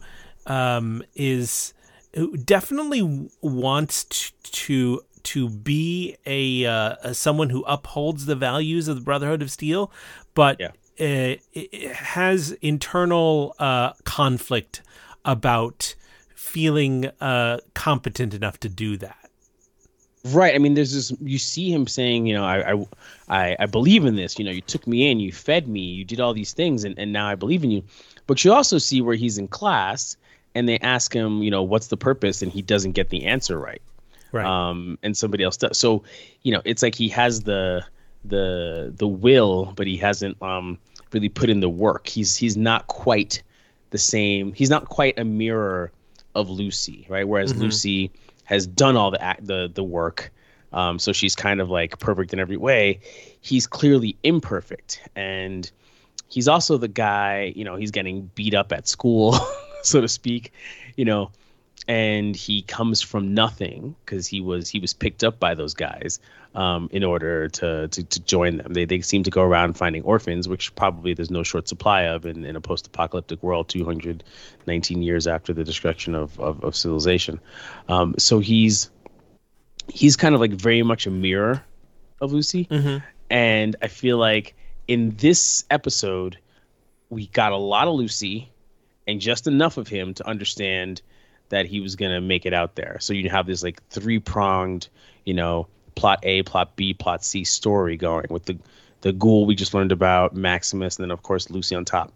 who definitely wants to be a someone who upholds the values of the Brotherhood of Steel, but it has internal conflict about feeling competent enough to do that. Right. I mean, there's this. You see him saying, I believe in this. You took me in, you fed me, you did all these things, and now I believe in you. But you also see where he's in class, and they ask him, what's the purpose, and he doesn't get the answer right. Right. And somebody else does. So, it's like he has the will, but he hasn't really put in the work. He's not quite the same. He's not quite a mirror of Lucy, right? Whereas Lucy has done all the work. So she's kind of like perfect in every way. He's clearly imperfect. And he's also the guy, he's getting beat up at school, so to speak, and he comes from nothing because he was picked up by those guys in order to join them. They seem to go around finding orphans, which probably there's no short supply of in a post-apocalyptic world 219 years after the destruction of civilization. So he's kind of like very much a mirror of Lucy. And I feel like in this episode, we got a lot of Lucy and just enough of him to understand that he was going to make it out there. So you have this like three-pronged, plot A, plot B, plot C story going with the ghoul we just learned about, Maximus, and then of course Lucy on top.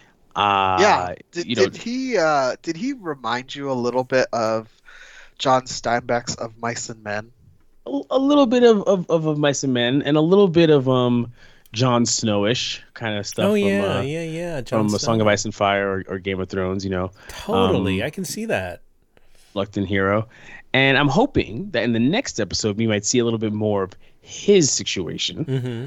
Did he remind you a little bit of John Steinbeck's Of Mice and Men? a little bit of Mice and Men and a little bit of Jon Snowish kind of stuff. Oh yeah. From A Song of Ice and Fire or Game of Thrones, Totally, I can see that. Reluctant Hero. And I'm hoping that in the next episode we might see a little bit more of his situation.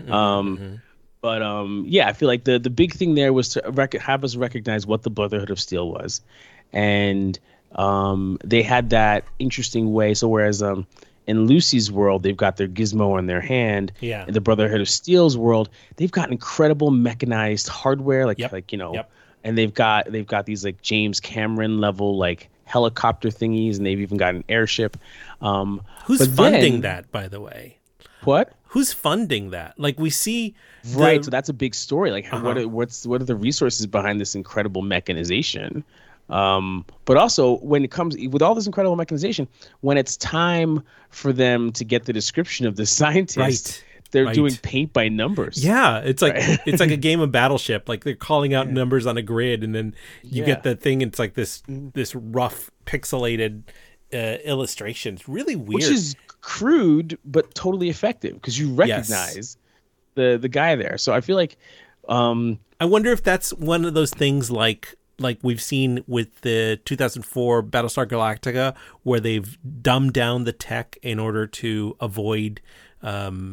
But yeah, I feel like the big thing there was to have us recognize what the Brotherhood of Steel was, and they had that interesting way. So whereas in Lucy's world they've got their gizmo in their hand, in the Brotherhood of Steel's world they've got incredible mechanized hardware, and they've got these like James Cameron level like helicopter thingies, and they've even got an airship. Who's funding that, by the way? What? Who's funding that? Like we see, right? So that's a big story. Like, what are the resources behind this incredible mechanization? But also, when it comes with all this incredible mechanization, when it's time for them to get the description of the scientist, they're doing paint by numbers. Yeah, it's like it's like a game of Battleship. Like they're calling out numbers on a grid, and then you get the thing. It's like this rough pixelated illustration. It's really weird. Which is crude but totally effective because you recognize the guy there. So I feel like I wonder if that's one of those things like we've seen with the 2004 Battlestar Galactica, where they've dumbed down the tech in order to avoid an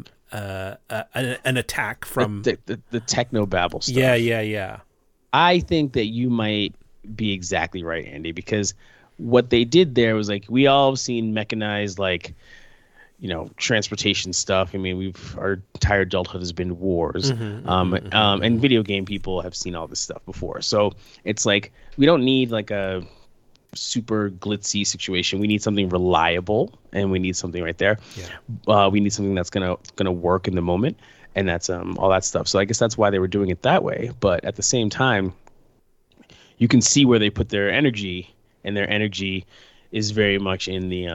attack from the techno-babble stuff. Yeah. I think that you might be exactly right, Andy, because what they did there was like we all have seen mechanized transportation stuff. I mean, our entire adulthood has been wars, and video game people have seen all this stuff before. So it's like we don't need like a super glitzy situation. We need something reliable, and we need something right there. We need something that's gonna work in the moment, and that's all that stuff. So I guess that's why they were doing it that way. But at the same time, you can see where they put their energy, and their energy is very much in the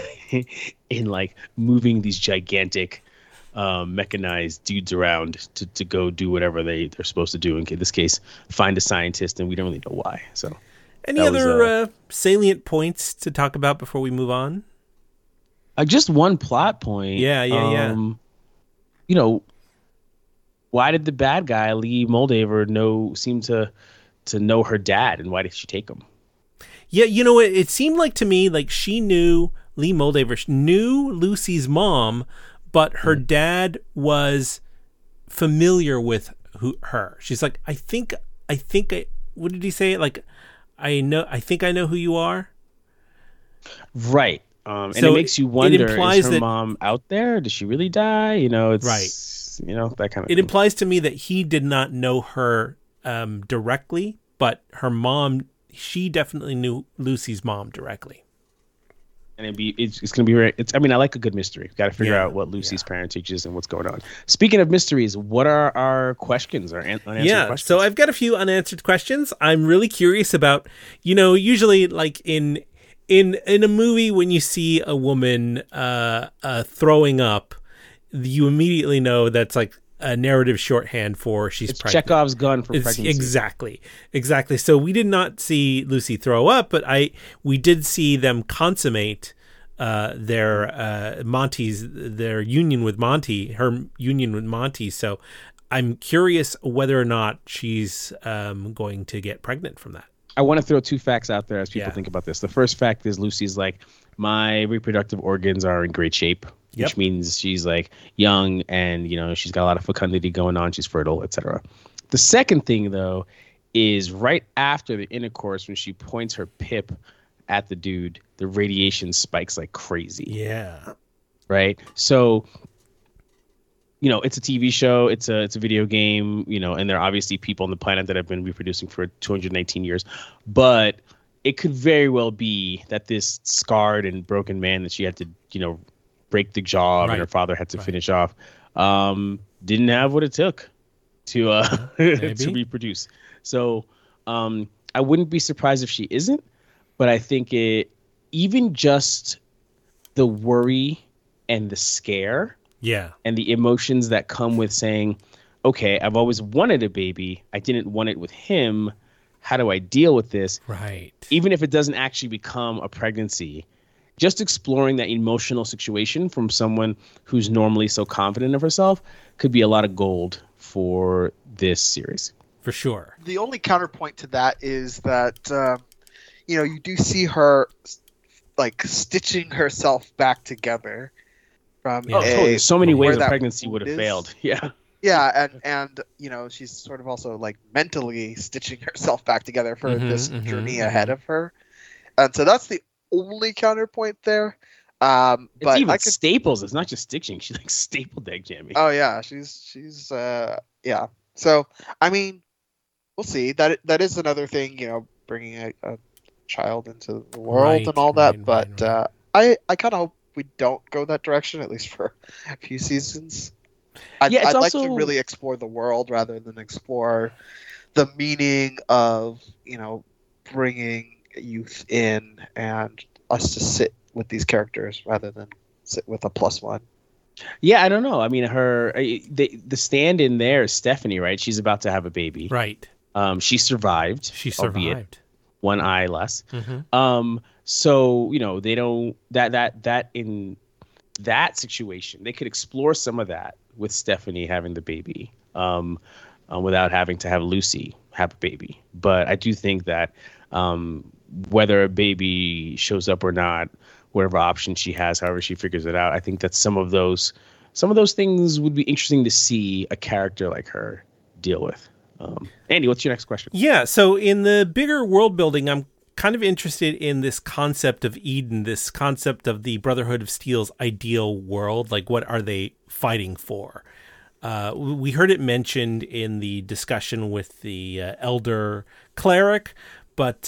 in like moving these gigantic mechanized dudes around to go do whatever they're supposed to do. In this case, find a scientist, and we don't really know why. So, any other salient points to talk about before we move on? Just one plot point. Yeah. Why did the bad guy Lee Moldaver seem to know her dad, and why did she take him? Yeah, it seemed like to me like she knew Lee Moldaver knew Lucy's mom, but her dad was familiar with her. She's like, I think what did he say? Like, I think I know who you are. Right. And it makes you wonder, is her mom out there? Does she really die? It's right. That kind of thing. It implies to me that he did not know her directly, but her mom, she definitely knew Lucy's mom directly. And it's going to be very. I like a good mystery. Got to figure out what Lucy's parentage is and what's going on. Speaking of mysteries, what are our questions? Our unanswered questions? So I've got a few unanswered questions. I'm really curious about. Usually like in a movie, when you see a woman throwing up, you immediately know that's like a narrative shorthand for she's pregnant. Chekhov's gun for pregnancy. Exactly. So we did not see Lucy throw up, but we did see them consummate their union with Monty, her union with Monty. So I'm curious whether or not she's going to get pregnant from that. I want to throw two facts out there as people think about this. The first fact is Lucy's like, my reproductive organs are in great shape. Which means she's like young and, she's got a lot of fecundity going on. She's fertile, etc. The second thing, though, is right after the intercourse, when she points her pip at the dude, the radiation spikes like crazy. Yeah. Right. So, it's a TV show. It's a video game, and there are obviously people on the planet that have been reproducing for 219 years. But it could very well be that this scarred and broken man that she had to, break the jaw and her father had to finish off, didn't have what it took to to reproduce. So I wouldn't be surprised if she isn't, but I think even just the worry and the scare and the emotions that come with saying, okay, I've always wanted a baby, I didn't want it with him, how do I deal with this? Right. Even if it doesn't actually become a pregnancy, just exploring that emotional situation from someone who's normally so confident of herself could be a lot of gold for this series. For sure. The only counterpoint to that is that, you do see her like stitching herself back together from totally. So many ways where a pregnancy would have failed. Yeah. Yeah, and she's sort of also like mentally stitching herself back together for this journey ahead of her. And so that's the only counterpoint there. It's but even staples. It's not just stitching. She like stapled egg jammy. Oh yeah, she's yeah. So I mean, we'll see. That is another thing, bringing a child into the world and all that. But I kind of hope we don't go that direction, at least for a few seasons. I'd also like to really explore the world rather than explore the meaning of bringing youth in and us to sit with these characters rather than sit with a +1. Yeah, I don't know. I mean, the stand-in there is Stephanie, right? She's about to have a baby. Right. She survived. Albeit one eye less. So they don't that in that situation they could explore some of that with Stephanie having the baby, without having to have Lucy have a baby. But I do think that whether a baby shows up or not, whatever option she has, however she figures it out, I think that some of those things would be interesting to see a character like her deal with. Andy, what's your next question? Yeah, so in the bigger world building, I'm kind of interested in this concept of Eden, this concept of the Brotherhood of Steel's ideal world. Like, what are they fighting for? We heard it mentioned in the discussion with the elder cleric, but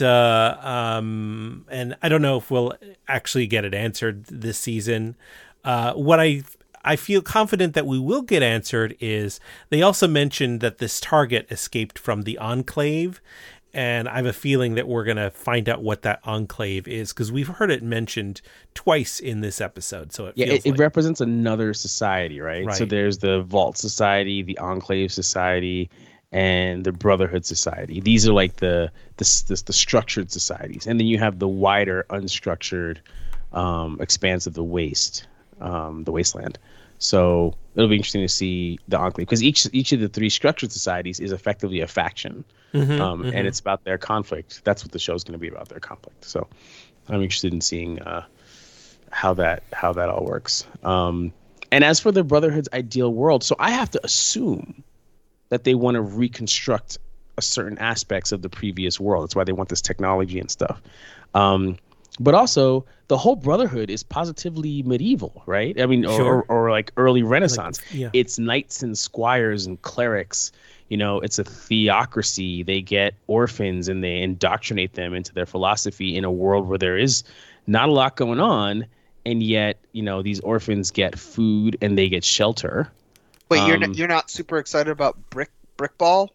and I don't know if we'll actually get it answered this season. What I feel confident that we will get answered is they also mentioned that this target escaped from the Enclave, and I have a feeling that we're going to find out what that Enclave is, because we've heard it mentioned twice in this episode. So it represents another society, right? So there's the Vault Society, the Enclave Society, and the Brotherhood Society. These are like the structured societies, and then you have the wider unstructured expanse of the wasteland. So it'll be interesting to see the Enclave, because each of the three structured societies is effectively a faction, and it's about their conflict. That's what the show's going to be about, their conflict. So I'm interested in seeing how that all works. And as for the Brotherhood's ideal world, so I have to assume that they want to reconstruct a certain aspects of the previous world. That's why they want this technology and stuff. But also, the whole Brotherhood is positively medieval, right? I mean, sure. or like early Renaissance. Yeah. It's knights and squires and clerics. It's a theocracy. They get orphans and they indoctrinate them into their philosophy in a world where there is not a lot going on, and yet these orphans get food and they get shelter. Wait, you're not super excited about Brickball?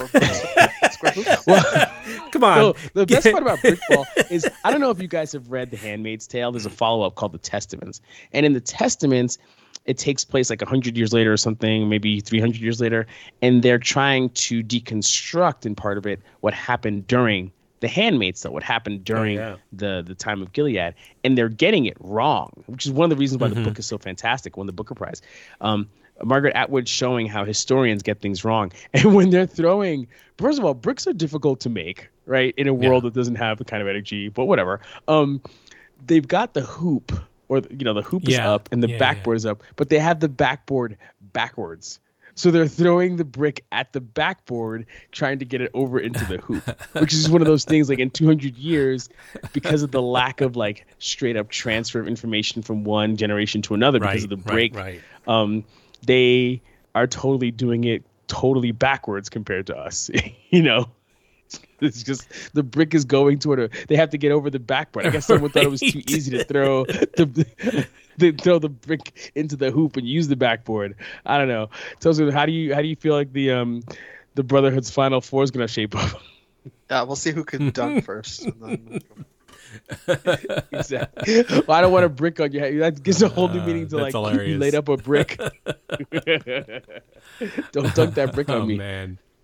Well, come on. No, the best part about Brickball is, I don't know if you guys have read The Handmaid's Tale. There's a follow-up called The Testaments. And in The Testaments, it takes place like 100 years later or something, maybe 300 years later. And they're trying to deconstruct, in part of it, what happened during The Handmaid's Tale, what happened during the time of Gilead. And they're getting it wrong, which is one of the reasons why the book is so fantastic, won the Booker Prize. Margaret Atwood showing how historians get things wrong. And when they're throwing, first of all, bricks are difficult to make, right? In a world that doesn't have the kind of energy, but whatever. They've got the hoop, or the hoop is up and the backboard is up, but they have the backboard backwards. So they're throwing the brick at the backboard, trying to get it over into the hoop, which is one of those things, like in 200 years, because of the lack of like straight up transfer of information from one generation to another because of the break. They are totally doing it totally backwards compared to us. It's just the brick is going toward her. They have to get over the backboard. I guess someone thought it was too easy to throw throw the brick into the hoop and use the backboard. I don't know. So how do you feel like the Brotherhood's Final Four is going to shape up? Yeah, we'll see who can dunk first. And then Exactly. Well, I don't want a brick on your head. That gives a whole new meaning to like hilarious. You laid up a brick. Don't dunk that brick on me. Man.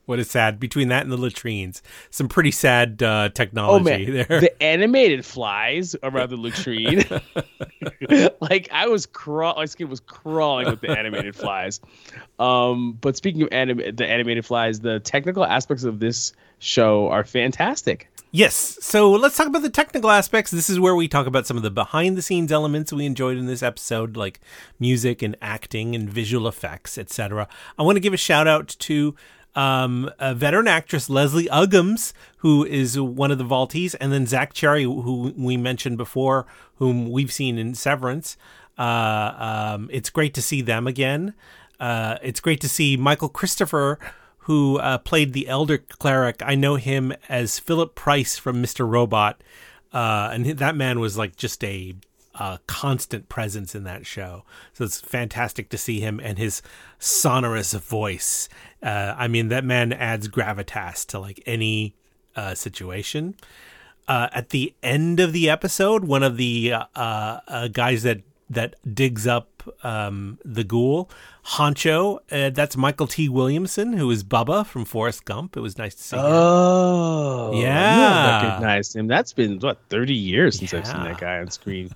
What is sad between that and the latrines? Some pretty sad technology there. The animated flies around the latrine. Like my skin was crawling with the animated flies. But speaking of the animated flies, the technical aspects of this show are fantastic. Yes. So let's talk about the technical aspects. This is where we talk about some of the behind the scenes elements we enjoyed in this episode, like music and acting and visual effects, etc. I want to give a shout out to a veteran actress, Leslie Uggams, who is one of the Vaulties, and then Zach Cherry, who we mentioned before, whom we've seen in Severance. It's great to see them again. It's great to see Michael Christopher, who played the Elder Cleric. I know him as Philip Price from Mr. Robot, and that man was like just a constant presence in that show. So it's fantastic to see him and his sonorous voice. I mean, that man adds gravitas to like any situation. At the end of the episode, one of the guys that digs up the ghoul, Honcho, that's Michael T. Williamson, who is Bubba from Forrest Gump. It was nice to see him. Oh, yeah. I recognized him. That's been 30 years since I've seen that guy on screen.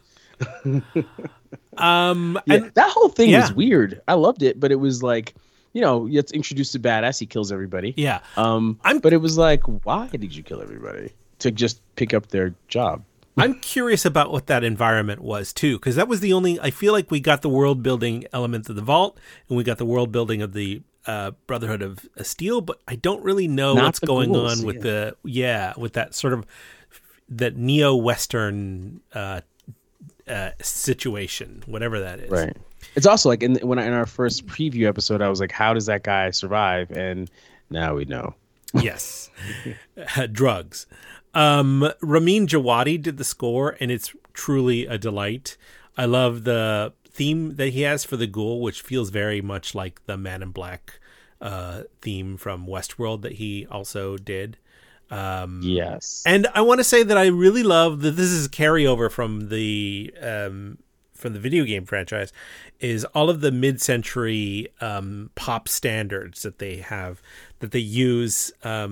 That whole thing was weird. I loved it, but it was like, you get introduced to badass, he kills everybody. Yeah. But it was like, why did you kill everybody? To just pick up their job. I'm curious about what that environment was too, because that was the only. I feel like we got the world building element of the Vault, and we got the world building of the Brotherhood of Steel, but I don't really know what's going on with with that sort of that neo-Western situation, whatever that is. Right. It's also like in our first preview episode, I was like, how does that guy survive? And now we know. Yes. Drugs. Ramin Djawadi did the score, and it's truly a delight. I love the theme that he has for the ghoul, which feels very much like the Man in Black theme from Westworld that he also did. Yes. And I want to say that I really love that this is a carryover from the video game franchise, is all of the mid-century pop standards that they have, that they use,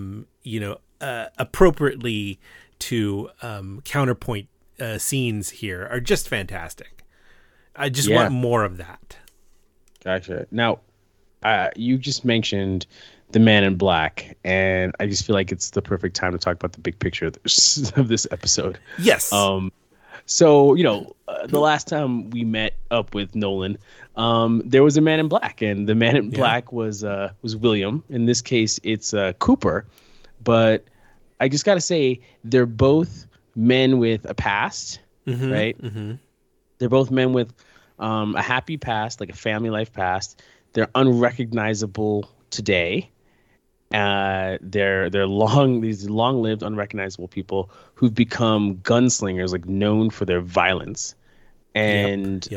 appropriately to counterpoint scenes here are just fantastic. I just want more of that. Gotcha. Now, you just mentioned the Man in Black, and I just feel like it's the perfect time to talk about the big picture of this episode. Yes. So, the last time we met up with Nolan, there was a Man in Black, and the Man in Black was William. In this case, it's Cooper. But I just got to say, they're both men with a past, right? Mm-hmm. They're both men with a happy past, like a family life past. They're unrecognizable today. They're these long-lived, unrecognizable people who've become gunslingers, like known for their violence, and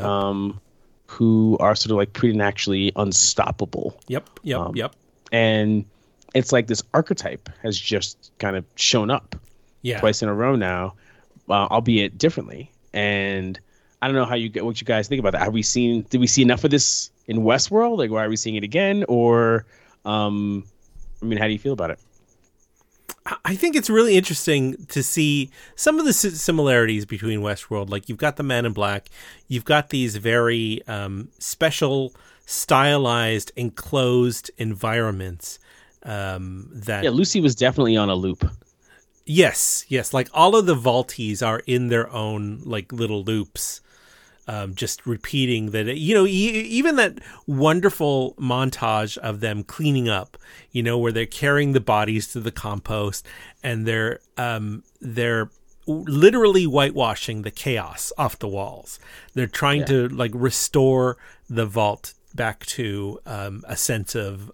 who are sort of like preternaturally unstoppable. Yep. And it's like this archetype has just kind of shown up twice in a row now, albeit differently. And I don't know what you guys think about that. Did we see enough of this in Westworld? Like, why are we seeing it again? Or, how do you feel about it? I think it's really interesting to see some of the similarities between Westworld. Like, you've got the Man in Black, you've got these very special, stylized, enclosed environments. Lucy was definitely on a loop. Yes. Like, all of the Vaulties are in their own like little loops, just repeating that. Even that wonderful montage of them cleaning up. Where they're carrying the bodies to the compost, and they're literally whitewashing the chaos off the walls. They're trying to like restore the vault back to a sense of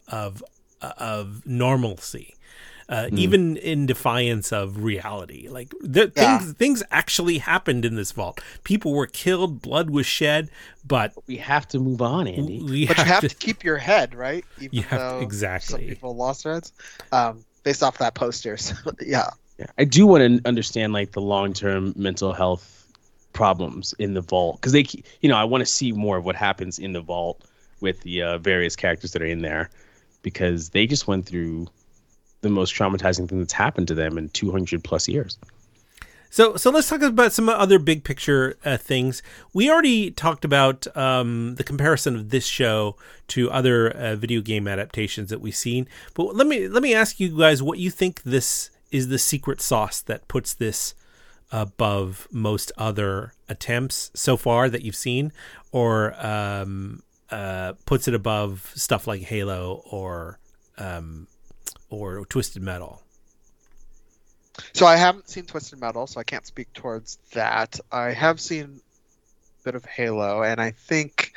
normalcy, even in defiance of reality. Like things actually happened in this vault. People were killed, blood was shed, but we have to move on, Andy. You have to keep your head, right? Exactly. Some people lost their heads based off that poster. So, yeah. I do want to understand like the long-term mental health problems in the vault, because I want to see more of what happens in the vault with the various characters that are in there, because they just went through the most traumatizing thing that's happened to them in 200 plus years. So let's talk about some other big picture things. We already talked about the comparison of this show to other video game adaptations that we've seen. But let me ask you guys what you think this is the secret sauce that puts this above most other attempts so far that you've seen, or puts it above stuff like Halo or Twisted Metal. So I haven't seen Twisted Metal, so I can't speak towards that. I have seen a bit of Halo, and I think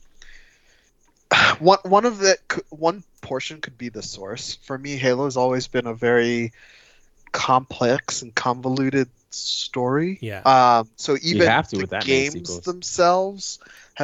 one portion could be the source. For me, Halo has always been a very complex and convoluted story. Yeah. So even the games themselves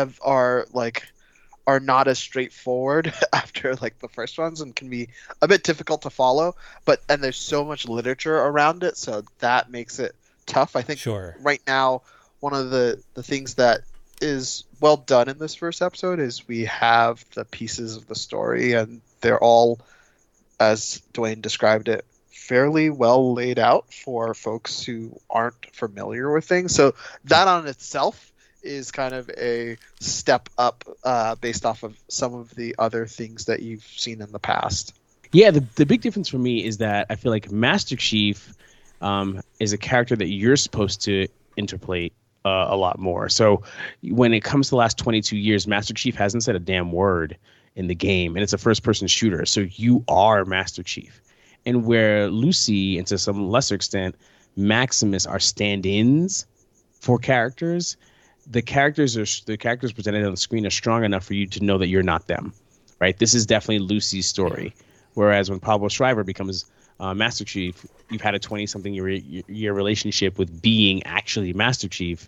are not as straightforward after like the first ones, and can be a bit difficult to follow, and there's so much literature around it, so that makes it tough. I think right now one of the things that is well done in this first episode is we have the pieces of the story, and they're all, as Dwayne described it, fairly well laid out for folks who aren't familiar with things. So that on itself is kind of a step up based off of some of the other things that you've seen in the past. Yeah, the big difference for me is that I feel like Master Chief is a character that you're supposed to interplay a lot more. So when it comes to the last 22 years, Master Chief hasn't said a damn word in the game, and it's a first-person shooter. So you are Master Chief. And where Lucy, and to some lesser extent, Maximus are stand-ins for characters, the characters presented on the screen are strong enough for you to know that you're not them, right? This is definitely Lucy's story. Whereas when Pablo Schreiber becomes Master Chief, you've had a 20-something year relationship with being actually Master Chief.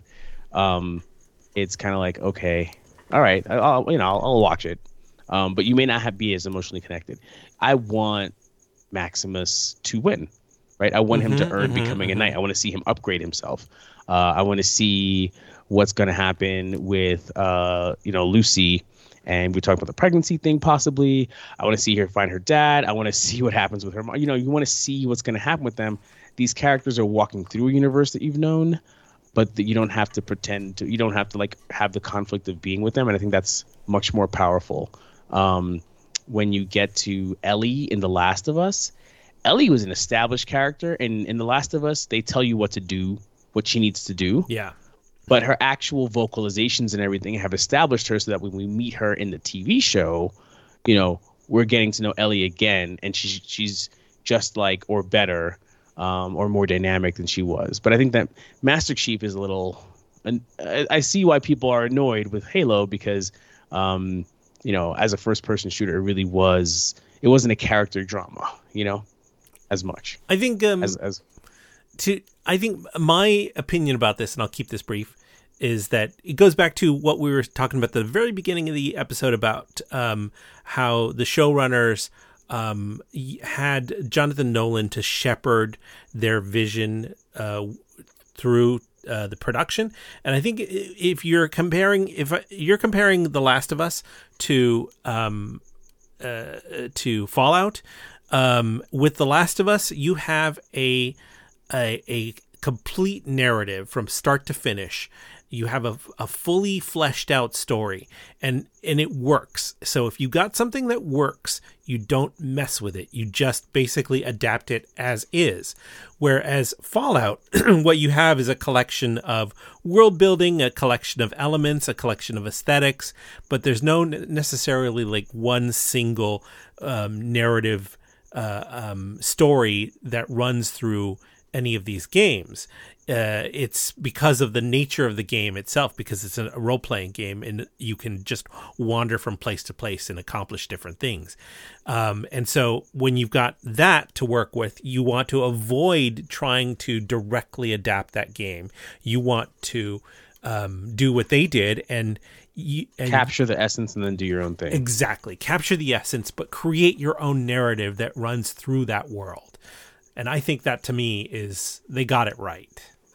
It's kind of like, okay, all right, I'll watch it, but you may not be as emotionally connected. I want Maximus to win, right? I want him to earn becoming a knight. I want to see him upgrade himself. I want to see what's going to happen with Lucy, and we talked about the pregnancy thing possibly. I want to see her find her dad. I want to see what happens with her mom. You want to see what's going to happen with them. These characters are walking through a universe that you've known, but that you don't have to pretend to. You don't have to like have the conflict of being with them, and I think that's much more powerful. When you get to Ellie in The Last of Us, Ellie was an established character, and in The Last of Us, they tell you what to do, what she needs to do. Yeah. But her actual vocalizations and everything have established her so that when we meet her in the TV show, we're getting to know Ellie again, and she's just like or better or more dynamic than she was. But I think that Master Chief is a little – I see why people are annoyed with Halo because, as a first-person shooter, it really was – it wasn't a character drama, as much. I think I think my opinion about this, and I'll keep this brief, is that it goes back to what we were talking about at the very beginning of the episode about how the showrunners had Jonathan Nolan to shepherd their vision through the production. And I think if you're comparing The Last of Us to Fallout, with The Last of Us, you have a complete narrative from start to finish. You have a fully fleshed out story, and it works. So if you got something that works, you don't mess with it. You just basically adapt it as is. Whereas Fallout, what you have is a collection of world building, a collection of elements, a collection of aesthetics, but there's no necessarily like one single narrative story that runs through any of these games. It's because of the nature of the game itself, because it's a role-playing game and you can just wander from place to place and accomplish different things. And so when you've got that to work with, you want to avoid trying to directly adapt that game. You want to do what they did and capture the essence and then do your own thing. Exactly. Capture the essence, but create your own narrative that runs through that world. And I think that, to me, is they got it right.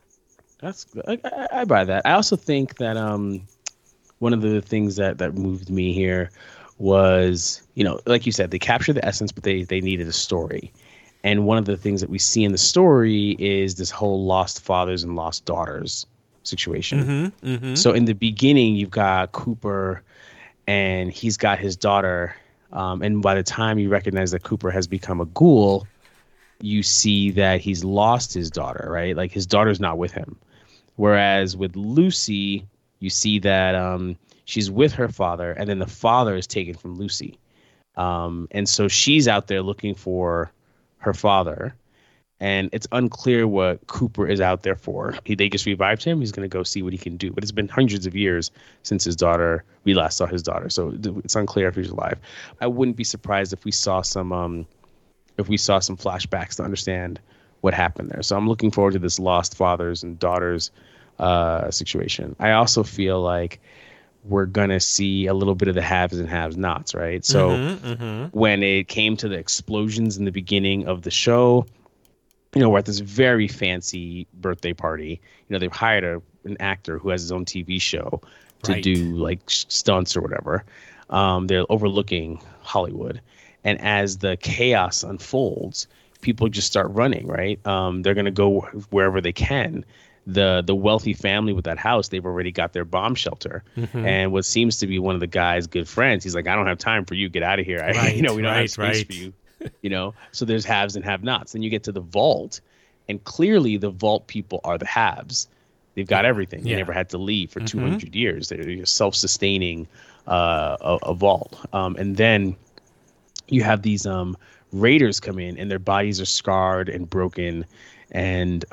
I buy that. I also think that one of the things that moved me here was, like you said, they captured the essence, but they needed a story. And one of the things that we see in the story is this whole lost fathers and lost daughters situation. So in the beginning, you've got Cooper, and he's got his daughter. And by the time you recognize that Cooper has become a ghoul, you see that he's lost his daughter, right? Like his daughter's not with him. Whereas with Lucy, you see that she's with her father, and then the father is taken from Lucy. And so she's out there looking for her father, and it's unclear what Cooper is out there for. They just revived him. He's going to go see what he can do. But it's been hundreds of years since we last saw his daughter, so it's unclear if he's alive. I wouldn't be surprised if we saw some flashbacks to understand what happened there. So I'm looking forward to this lost fathers and daughters situation. I also feel like we're going to see a little bit of the haves and have-nots, right? So when it came to the explosions in the beginning of the show, we're at this very fancy birthday party. They've hired an actor who has his own TV show to do like stunts or whatever. They're overlooking Hollywood. And as the chaos unfolds, people just start running, right? They're going to go wherever they can. The wealthy family with that house, they've already got their bomb shelter. And what seems to be one of the guy's good friends, he's like, I don't have time for you. Get out of here. We don't have space for you. So there's haves and have-nots. Then you get to the vault, and clearly the vault people are the haves. They've got everything. They never had to leave for 200 years. They're self-sustaining a vault. And then you have these raiders come in, and their bodies are scarred and broken, and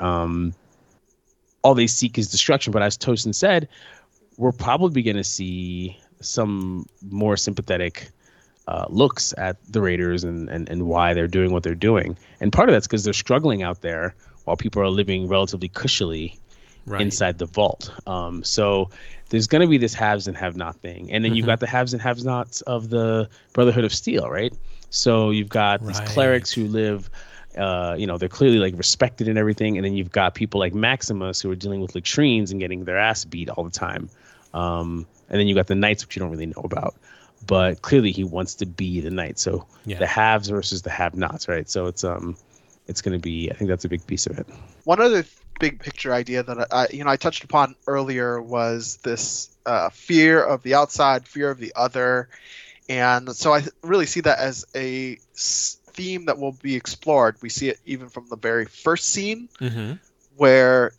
all they seek is destruction. But as Tosin said, we're probably going to see some more sympathetic looks at the raiders and why they're doing what they're doing. And part of that's because they're struggling out there while people are living relatively cushily inside the vault. So there's going to be this haves and have-not thing. And then you've got the haves and have-nots of the Brotherhood of Steel, right? So you've got these clerics who live, they're clearly like respected and everything. And then you've got people like Maximus who are dealing with latrines and getting their ass beat all the time. And then you got the knights, which you don't really know about. But clearly he wants to be the knight. So the haves versus the have-nots, right? So it's going to be, I think that's a big piece of it. One other big picture idea that I touched upon earlier was this fear of the outside, fear of the other. And so I really see that as a theme that will be explored. We see it even from the very first scene where,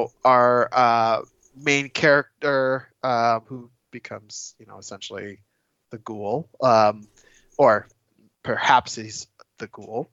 our main character who becomes, essentially the ghoul, or perhaps he's the ghoul,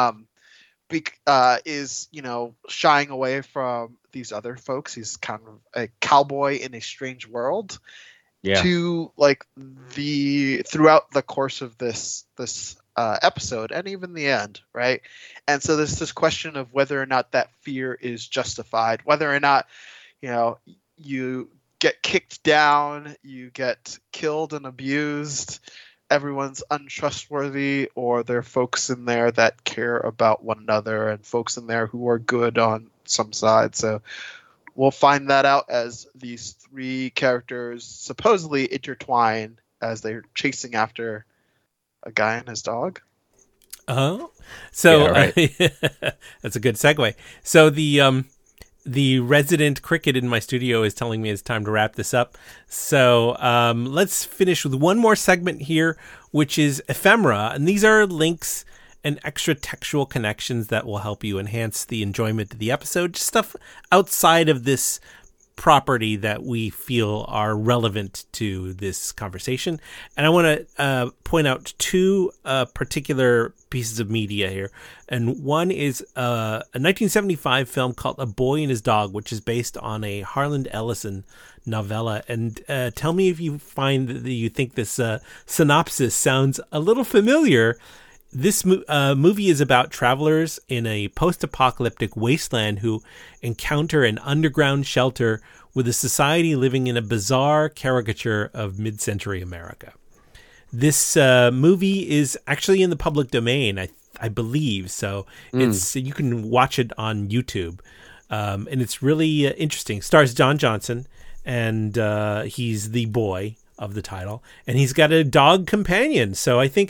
is, shying away from these other folks. He's kind of a cowboy in a strange world. To like throughout the course of this episode and even the end, right? And so there's this question of whether or not that fear is justified, whether or not you get kicked down, you get killed and abused, everyone's untrustworthy, or there are folks in there that care about one another and folks in there who are good on some side. So we'll find that out as these three characters supposedly intertwine as they're chasing after a guy and his dog. Oh, so that's a good segue. So the resident cricket in my studio is telling me it's time to wrap this up. So let's finish with one more segment here, which is ephemera. And these are links and extra textual connections that will help you enhance the enjoyment of the episode. Just stuff outside of this property that we feel are relevant to this conversation. And I want to point out two particular pieces of media here. And one is a 1975 film called A Boy and His Dog, which is based on a Harland Ellison novella. And tell me if you find that you think this synopsis sounds a little familiar. This movie is about travelers in a post-apocalyptic wasteland who encounter an underground shelter with a society living in a bizarre caricature of mid-century America. This movie is actually in the public domain, I believe. So it's you can watch it on YouTube, and it's really interesting. Stars Don Johnson, and he's the boy of the title, and he's got a dog companion. So I think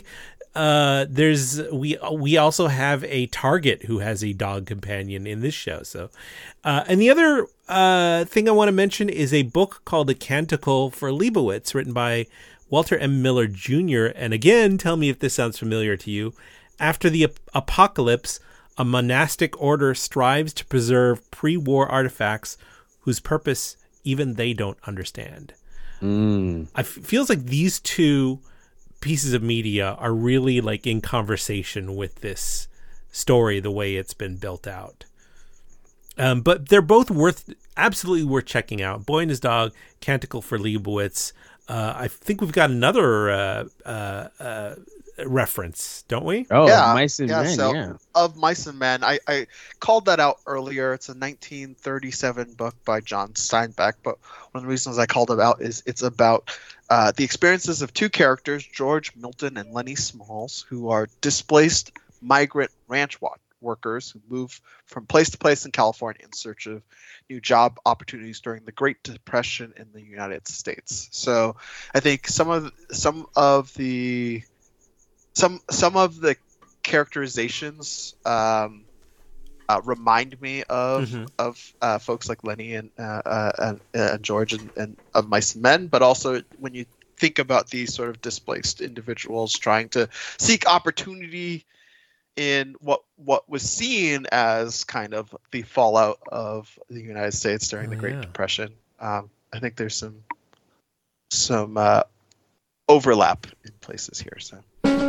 we also have a target who has a dog companion in this show. So, and the other thing I want to mention is a book called A Canticle for Leibowitz, written by Walter M. Miller Jr. And again, tell me if this sounds familiar to you. After the apocalypse, a monastic order strives to preserve pre-war artifacts whose purpose even they don't understand. It feels like these two pieces of media are really like in conversation with this story, the way it's been built out. But they're both absolutely worth checking out. Boy and His Dog, Canticle for Leibowitz. I think we've got another reference, don't we? Oh, Yeah, Mice and Men, so yeah. Of Mice and Men, I called that out earlier. It's a 1937 book by John Steinbeck, but one of the reasons I called it out is it's about the experiences of two characters, George Milton and Lenny Smalls, who are displaced migrant ranch workers who move from place to place in California in search of new job opportunities during the Great Depression in the United States. So I think some of the characterizations remind me of folks like Lenny and George and of Mice and Men, but also when you think about these sort of displaced individuals trying to seek opportunity in what was seen as kind of the fallout of the United States during the Great Depression. I think there's some overlap in places here. So.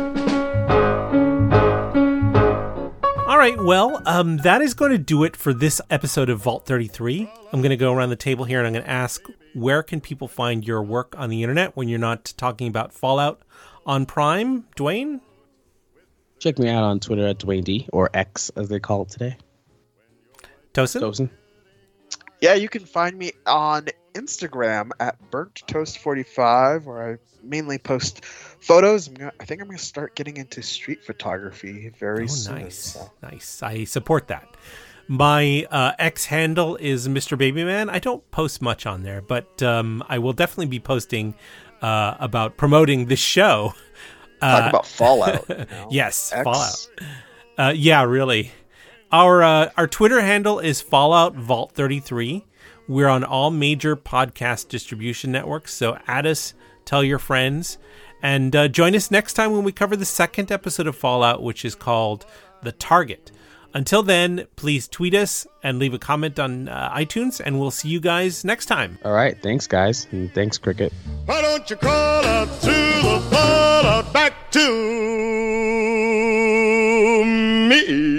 All right, well, that is going to do it for this episode of Vault 33. I'm going to go around the table here and I'm going to ask, where can people find your work on the internet when you're not talking about Fallout on Prime? Dwayne? Check me out on Twitter at Dwayne D, or X as they call it today. Tosin? Yeah, you can find me on Instagram at BurntToast45, where I mainly post photos. I think I'm going to start getting into street photography very soon. Nice. So. Nice. I support that. My X handle is Mr. Babyman. I don't post much on there, but I will definitely be posting about promoting this show. Talk about Fallout. You know? Yes, X. Fallout. Yeah, really. Our Twitter handle is Fallout Vault 33. We're on all major podcast distribution networks, so add us, tell your friends, and join us next time when we cover the second episode of Fallout, which is called The Target. Until then, please tweet us and leave a comment on iTunes, and we'll see you guys next time. All right. Thanks, guys. And thanks, Cricket. Why don't you crawl out to the fallout back to me?